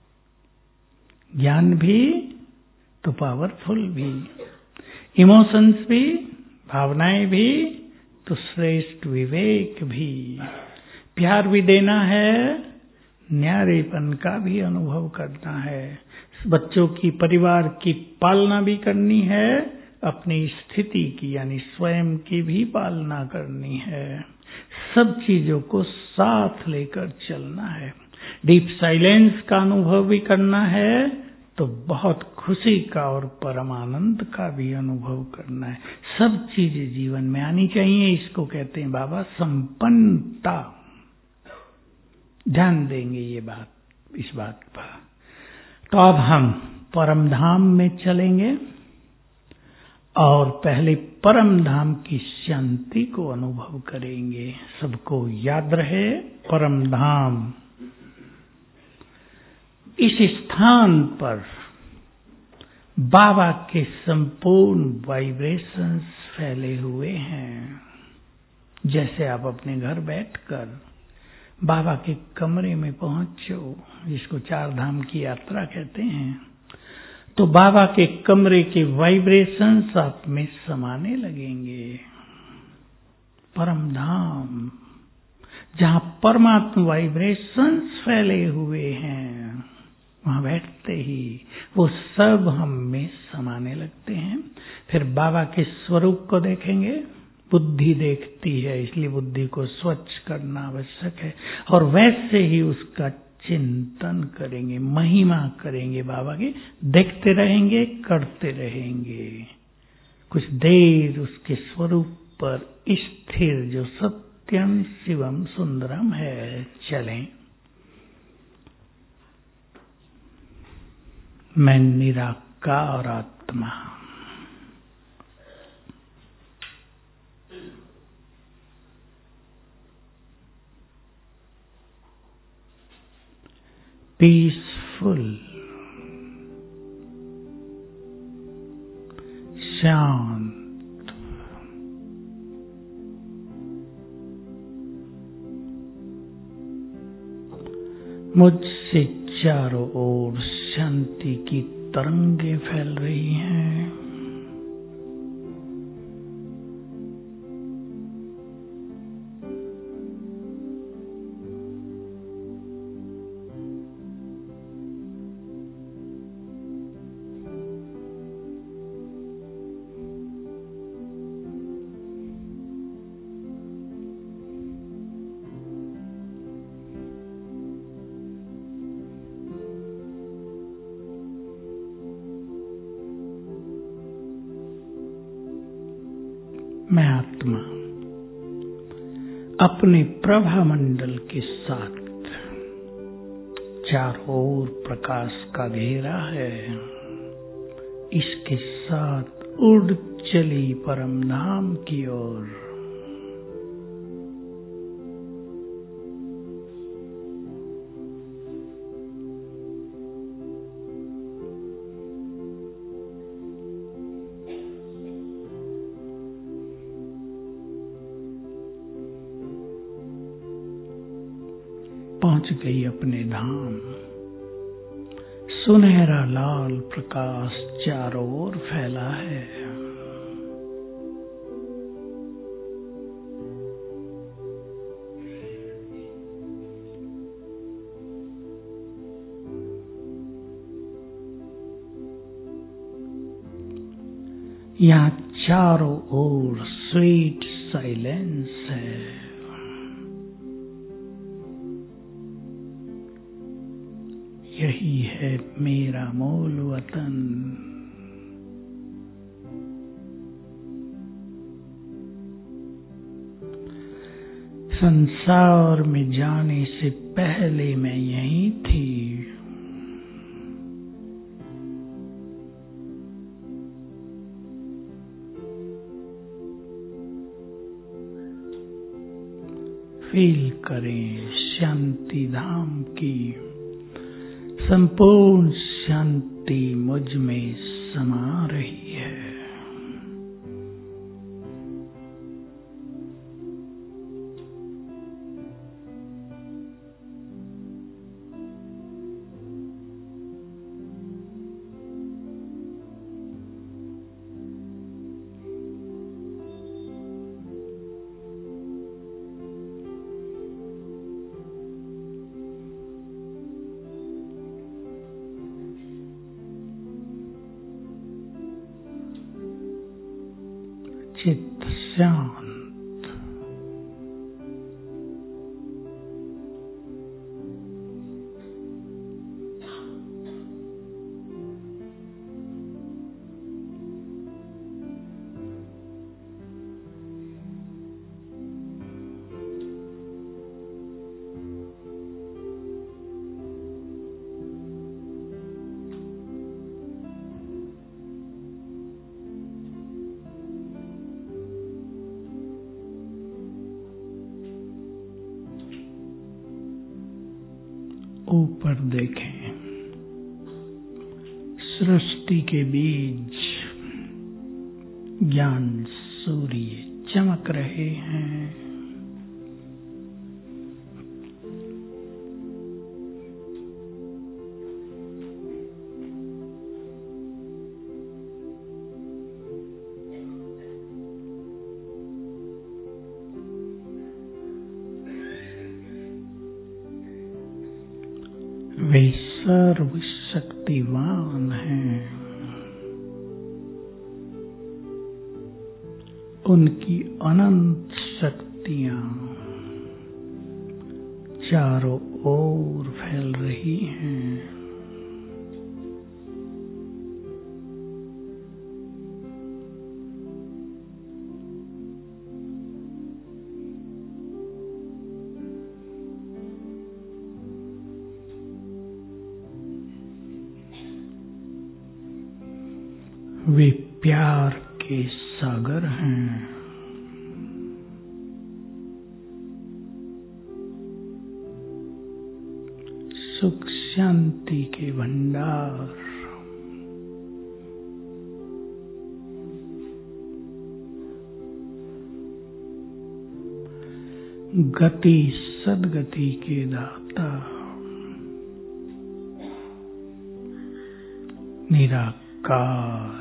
S1: ज्ञान भी तो पावरफुल भी, इमोशंस भी, भावनाएं भी तो श्रेष्ठ विवेक भी, प्यार भी देना है, न्यारेपन का भी अनुभव करना है, बच्चों की परिवार की पालना भी करनी है, अपनी स्थिति की यानी स्वयं की भी पालना करनी है। सब चीजों को साथ लेकर चलना है। डीप साइलेंस का अनुभव भी करना है तो बहुत खुशी का और परमानंद का भी अनुभव करना है। सब चीजें जीवन में आनी चाहिए। इसको कहते हैं बाबा संपन्नता। ध्यान देंगे ये बात, इस बात पर। तो अब हम परम धाम में चलेंगे और पहले परम धाम की शांति को अनुभव करेंगे। सबको याद रहे, परम धाम इस स्थान पर बाबा के संपूर्ण वाइब्रेशंस फैले हुए हैं। जैसे आप अपने घर बैठकर बाबा के कमरे में पहुंचो, जिसको 4 धाम की यात्रा कहते हैं, तो बाबा के कमरे के वाइब्रेशंस आप में समाने लगेंगे। परम धाम जहां परमात्मा वाइब्रेशंस फैले हुए हैं, वहां बैठते ही वो सब हम में समाने लगते हैं। फिर बाबा के स्वरूप को देखेंगे। बुद्धि देखती है, इसलिए बुद्धि को स्वच्छ करना आवश्यक है। और वैसे ही उसका चिंतन करेंगे, महिमा करेंगे बाबा की, देखते रहेंगे, करते रहेंगे। कुछ देर उसके स्वरूप पर स्थिर, जो सत्यम शिवम सुंदरम है, चलें। मैं निराकार आत्मा, पीसफुल, शांत, मुझसे चारों ओर शांति की तरंगे फैल रही हैं। मैं आत्मा अपने प्रभा मंडल के साथ चारों ओर प्रकाश का घेरा है, इसके साथ उड़ चली परम धाम की ओर। पहुंच गई अपने धाम। सुनहरा लाल प्रकाश चारों ओर फैला है। यहाँ चारों ओर स्वीट साइलेंस है। यही है मेरा मूल वतन। संसार में जाने से पहले मैं यहीं थी। फील करें शांति धाम की संपूर्ण शांति मुझ में समा रही है। चित्त शांत। ऊपर देखें, सृष्टि के बीज ज्ञान सूर्य चमक रहे हैं। वे सर्वशक्तिवान हैं। उनकी अनंत शक्तियां चारों ओर फैल रही हैं। वे प्यार के सागर हैं। सुख शांति के भंडार। गति सद्गति के दाता। निराकार।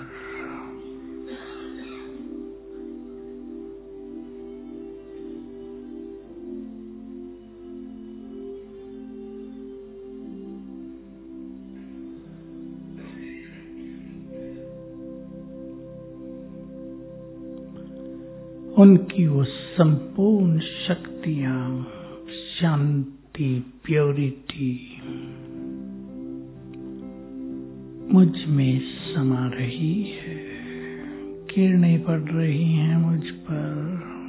S1: उनकी वो संपूर्ण शक्तियां, शांति, प्योरिटी मुझ में समा रही है। किरणें पड़ रही हैं मुझ पर।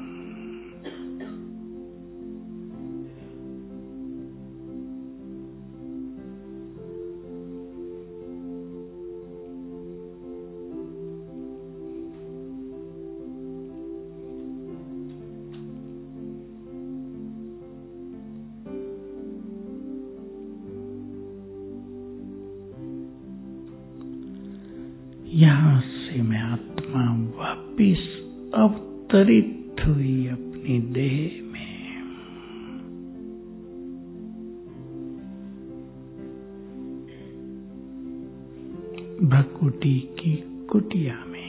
S1: यहाँ से मैं आत्मा वापिस अवतरित हुई अपनी देह में। भ्रकुटी की कुटिया में।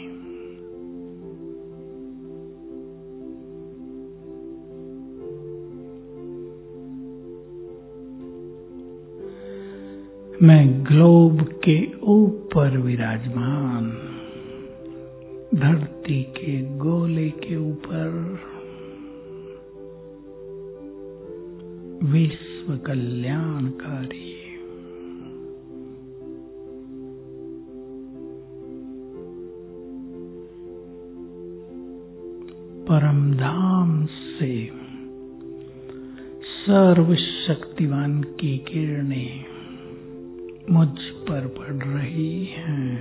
S1: मैं ग्लोब के ऊपर विराजमान, धरती के गोले के ऊपर विश्व कल्याणकारी परमधाम से सर्वशक्तिवान की किरणें मुझ पर पड़ रही हैं।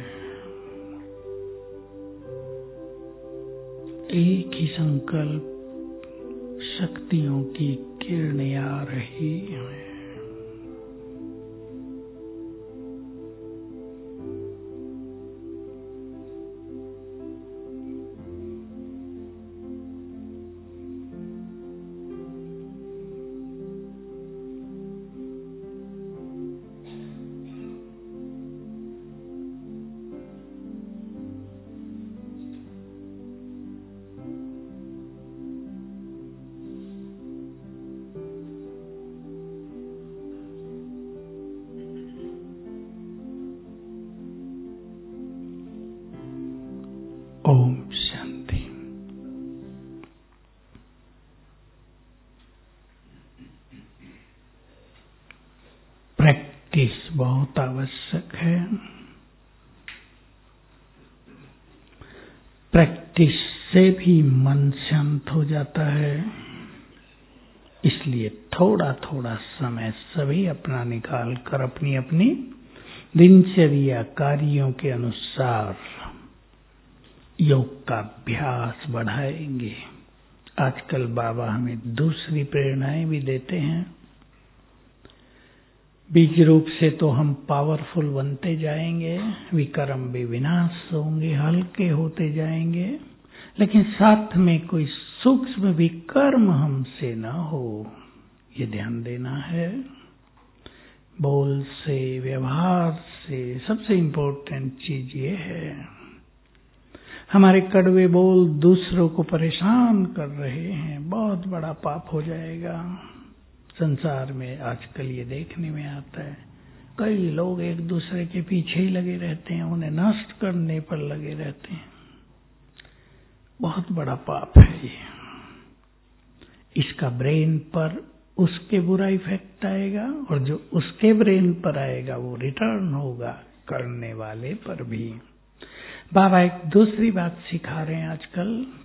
S1: एक ही संकल्प, शक्तियों की किरणें आ रही हैं। ओम शांति। प्रैक्टिस बहुत आवश्यक है। प्रैक्टिस से भी मन शांत हो जाता है। इसलिए थोड़ा थोड़ा समय सभी अपना निकाल कर अपनी अपनी दिनचर्या कार्यों के अनुसार योग का अभ्यास बढ़ाएंगे। आजकल बाबा हमें दूसरी प्रेरणाएं भी देते हैं। बीज रूप से तो हम पावरफुल बनते जाएंगे, विकर्म भी विनाश होंगे, हल्के होते जाएंगे, लेकिन साथ में कोई सूक्ष्म विकर्म हमसे न हो, ये ध्यान देना है। बोल से, व्यवहार से सबसे इम्पोर्टेंट चीज ये है। हमारे कड़वे बोल दूसरों को परेशान कर रहे हैं, बहुत बड़ा पाप हो जाएगा। संसार में आजकल ये देखने में आता है, कई लोग एक दूसरे के पीछे ही लगे रहते हैं, उन्हें नष्ट करने पर लगे रहते हैं। बहुत बड़ा पाप है ये। इसका ब्रेन पर उसके बुरा इफेक्ट आएगा, और जो उसके ब्रेन पर आएगा वो रिटर्न होगा करने वाले पर भी। बाबा एक दूसरी बात सिखा रहे हैं आजकल,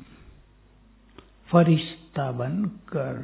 S1: फरिश्ता बनकर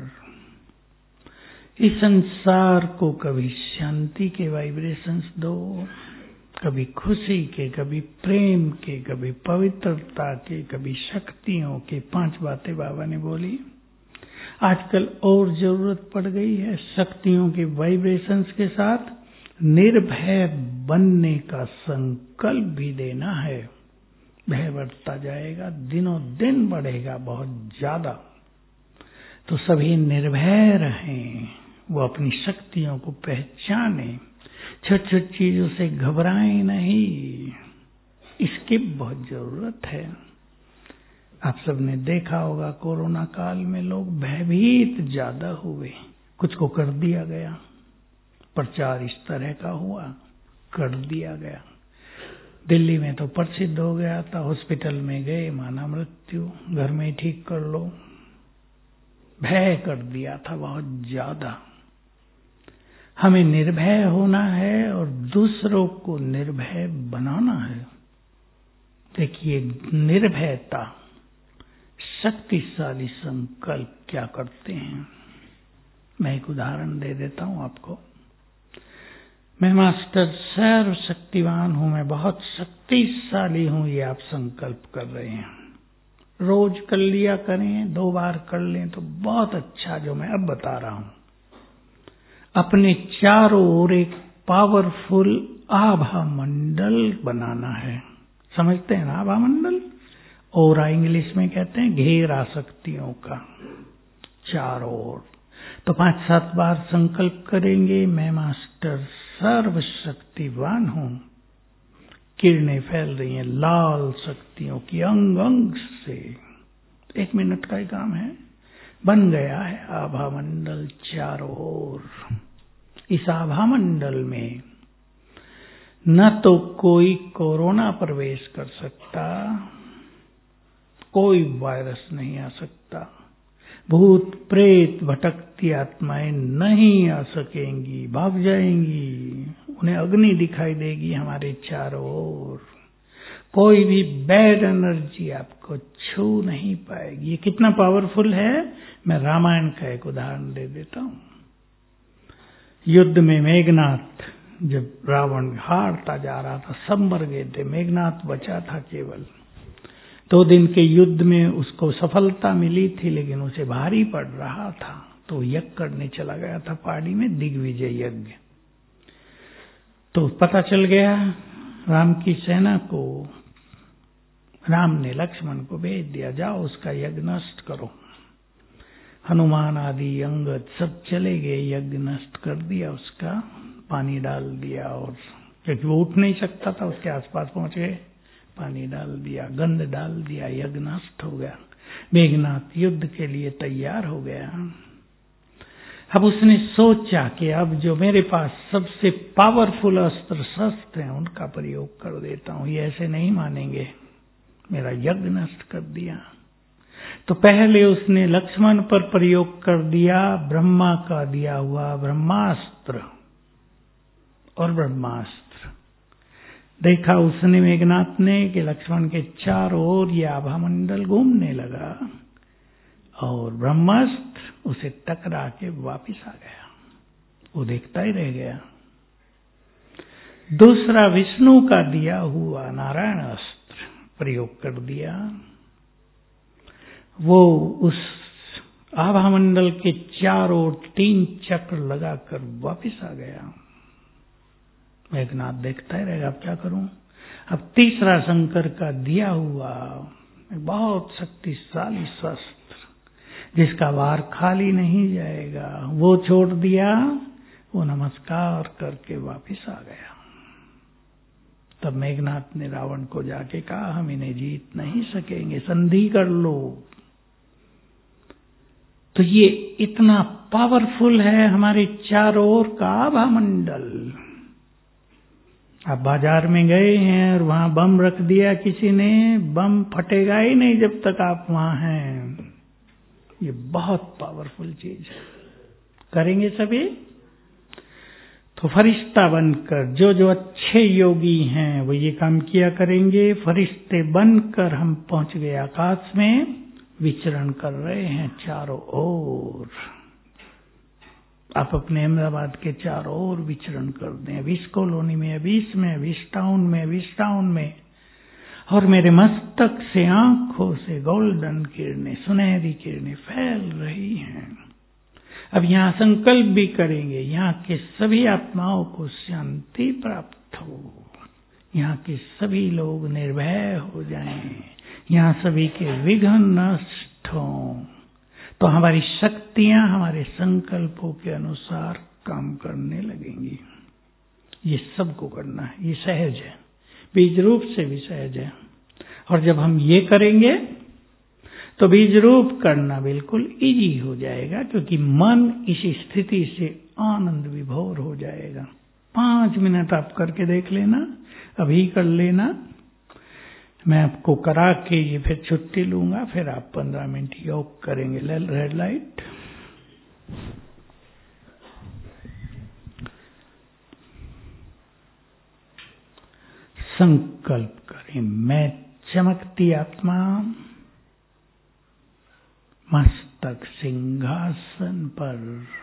S1: इस संसार को कभी शांति के वाइब्रेशंस दो, कभी खुशी के, कभी प्रेम के, कभी पवित्रता के, कभी शक्तियों के। 5 बातें बाबा ने बोली। आजकल और जरूरत पड़ गई है शक्तियों के वाइब्रेशंस के साथ निर्भय बनने का संकल्प भी देना है। भय बढ़ता जाएगा, दिनों दिन बढ़ेगा बहुत ज्यादा। तो सभी निर्भय रहें, वो अपनी शक्तियों को पहचानें, छोटी छोटी चीजों से घबराएं नहीं। इसकी बहुत जरूरत है। आप सबने देखा होगा कोरोना काल में लोग भयभीत ज्यादा हुए, कुछ को कर दिया गया, प्रचार इस तरह का हुआ, कर दिया गया। दिल्ली में तो प्रसिद्ध हो गया था, हॉस्पिटल में गए, माना मृत्यु, घर में ठीक कर लो। भय कर दिया था बहुत ज्यादा। हमें निर्भय होना है और दूसरों को निर्भय बनाना है। देखिए, निर्भयता, शक्तिशाली संकल्प क्या करते हैं। मैं एक उदाहरण दे देता हूं आपको। मैं मास्टर सर्वशक्तिवान हूं, मैं बहुत शक्तिशाली हूं, ये आप संकल्प कर रहे हैं। रोज कर लिया करें, 2 बार कर लें तो बहुत अच्छा। जो मैं अब बता रहा हूं, अपने चारों ओर एक पावरफुल आभा मंडल बनाना है। समझते हैं ना आभा मंडल? ओरा इंग्लिश में कहते हैं घेरा शक्तियों का, चारों ओर। तो 5-7 बार संकल्प करेंगे, मैं मास्टर सर्वशक्तिवान हूं। किरणें फैल रही हैं लाल शक्तियों की अंग अंग से। 1 मिनट का ही काम है, बन गया है आभा मंडल चारों ओर। इस आभा मंडल में न तो कोई कोरोना प्रवेश कर सकता, कोई वायरस नहीं आ सकता, भूत प्रेत भटकती आत्माएं नहीं आ सकेंगी, भाग जाएंगी, उन्हें अग्नि दिखाई देगी हमारे चारों ओर। कोई भी बैड एनर्जी आपको छू नहीं पाएगी। ये कितना पावरफुल है, मैं रामायण का एक उदाहरण दे देता हूं। युद्ध में मेघनाथ, जब रावण हारता जा रहा था, सब मर गए थे, मेघनाथ बचा था केवल। 2 दिन के युद्ध में उसको सफलता मिली थी, लेकिन उसे भारी पड़ रहा था, तो यज्ञ करने चला गया था पहाड़ी में, दिग्विजय यज्ञ। तो पता चल गया राम की सेना को, राम ने लक्ष्मण को भेज दिया, जाओ उसका यज्ञ नष्ट करो। हनुमान आदि अंगद सब चले गए, यज्ञ नष्ट कर दिया उसका, पानी डाल दिया, और क्योंकि वो उठ नहीं सकता था, उसके आसपास पहुंच गए, पानी डाल दिया, गंध डाल दिया, यज्ञ नष्ट हो गया। मेघनाथ युद्ध के लिए तैयार हो गया। अब उसने सोचा कि अब जो मेरे पास सबसे पावरफुल अस्त्र शस्त्र हैं उनका प्रयोग कर देता हूं, ये ऐसे नहीं मानेंगे, मेरा यज्ञ नष्ट कर दिया। तो पहले उसने लक्ष्मण पर प्रयोग कर दिया ब्रह्मा का दिया हुआ ब्रह्मास्त्र और ब्रह्मास्त्र। देखा उसने मेघनाथ ने कि लक्ष्मण के चारों ओर ये आभा मंडल घूमने लगा, और ब्रह्मास्त्र उसे टकरा के वापिस आ गया, वो देखता ही रह गया। दूसरा विष्णु का दिया हुआ नारायण अस्त्र प्रयोग कर दिया, वो उस आभा मंडल के चारों ओर 3 चक्र लगाकर वापिस आ गया। मेघनाथ देखता ही रहेगा, अब क्या करूं। अब तीसरा शंकर का दिया हुआ बहुत शक्तिशाली शस्त्र, जिसका वार खाली नहीं जाएगा, वो छोड़ दिया, वो नमस्कार करके वापिस आ गया। तब मेघनाथ ने रावण को जाके कहा, हम इन्हें जीत नहीं सकेंगे, संधि कर लो। तो ये इतना पावरफुल है हमारे चारों ओर का आभा मंडल। आप बाजार में गए हैं और वहां बम रख दिया किसी ने, बम फटेगा ही नहीं जब तक आप वहां हैं। ये बहुत पावरफुल चीज है। करेंगे सभी? तो फरिश्ता बनकर जो जो अच्छे योगी हैं वो ये काम किया करेंगे। फरिश्ते बनकर हम पहुंच गए आकाश में, विचरण कर रहे हैं चारों ओर। आप अपने अहमदाबाद के चारों ओर विचरण कर दें, विश कॉलोनी में, विश में, विश टाउन में, विश टाउन में, और मेरे मस्तक से आंखों से गोल्डन किरणें, सुनहरी किरणें फैल रही हैं। अब यहाँ संकल्प भी करेंगे, यहाँ के सभी आत्माओं को शांति प्राप्त हो, यहाँ के सभी लोग निर्भय हो जाएं, यहाँ सभी के विघ्न नष्ट हों, तो हमारी शक्तियां हमारे संकल्पों के अनुसार काम करने लगेंगी। ये सबको करना है, ये सहज है, बीज रूप से भी सहज है। और जब हम ये करेंगे तो बीज रूप करना बिल्कुल इजी हो जाएगा, क्योंकि मन इस स्थिति से आनंद विभोर हो जाएगा। 5 मिनट आप करके देख लेना, अभी कर लेना। मैं आपको करा के ये फिर छुट्टी लूंगा, फिर आप 15 मिनट योग करेंगे। Red light. संकल्प करें, मैं चमकती आत्मा मस्तक सिंहासन पर,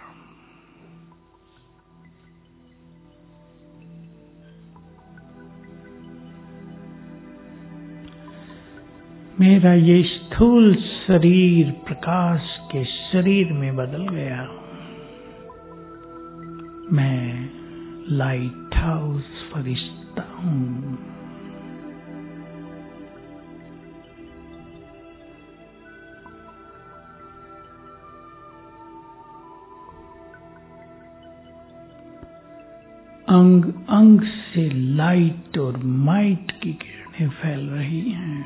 S1: मेरा ये स्थूल शरीर प्रकाश के शरीर में बदल गया। मैं लाइट हाउस फरिश्ता हूं। अंग अंग से लाइट और माइट की किरणें फैल रही हैं।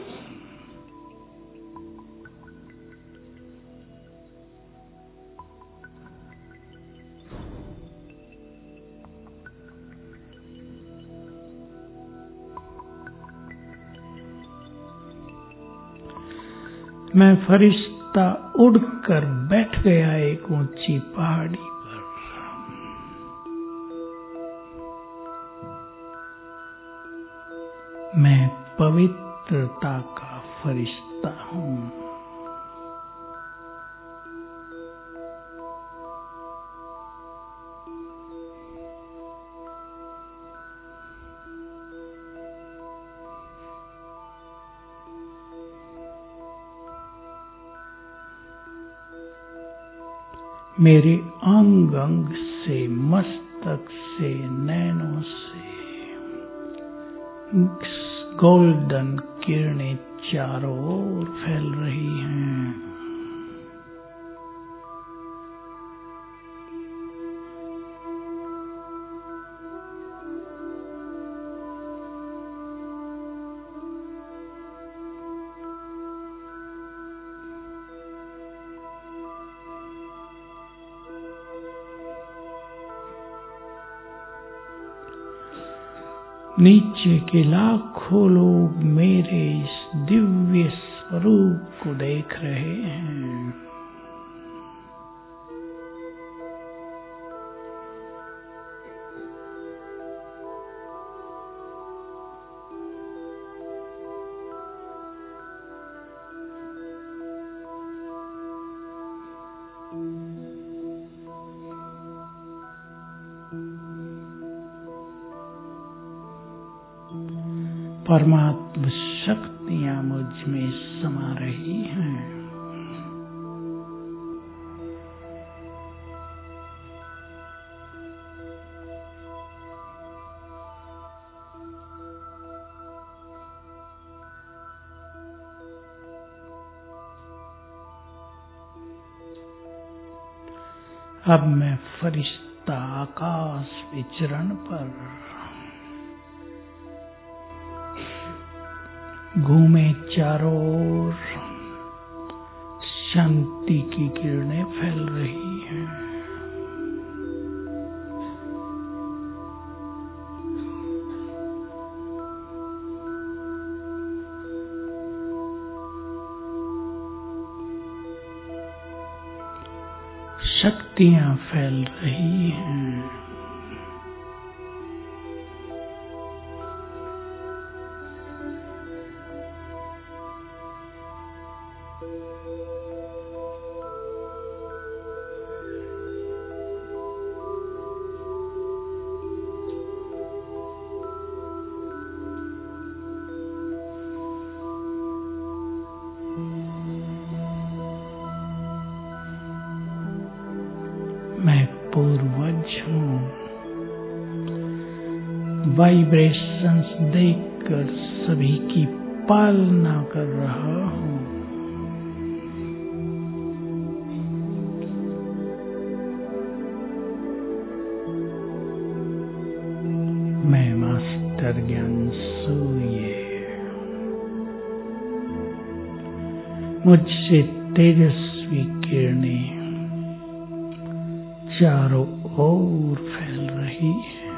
S1: मैं फरिश्ता उड़कर बैठ गया एक ऊंची पहाड़ी पर। मैं पवित्रता का फरिश्ता हूँ। मेरे अंग अंग से, मस्तक से, नैनों से गोल्डन किरणें चारों ओर फैल रही हैं। नीचे के लाखों लोग मेरे इस दिव्य स्वरूप को देख रहे हैं। परमात्मा शक्तियां मुझ में समा रही हैं। अब मैं फरिश्ता आकाश विचरण पर घूमे चारों ओर, शांति की किरणें फैल रही हैं। शक्तियां फैल रही हैं। मैं पूर्वज हूँ। वाइब्रेशंस देखकर सभी की पालना कर रहा हूँ। मैं मास्टर ज्ञान सूर्य, मुझसे तेजस्वी किरणें चारों ओर फैल रही है।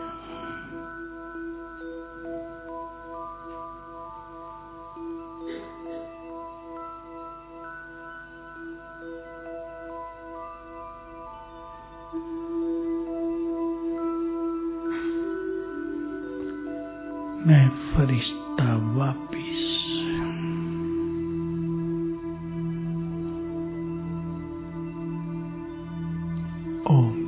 S1: मैं फरिश्ता वापिस। ओम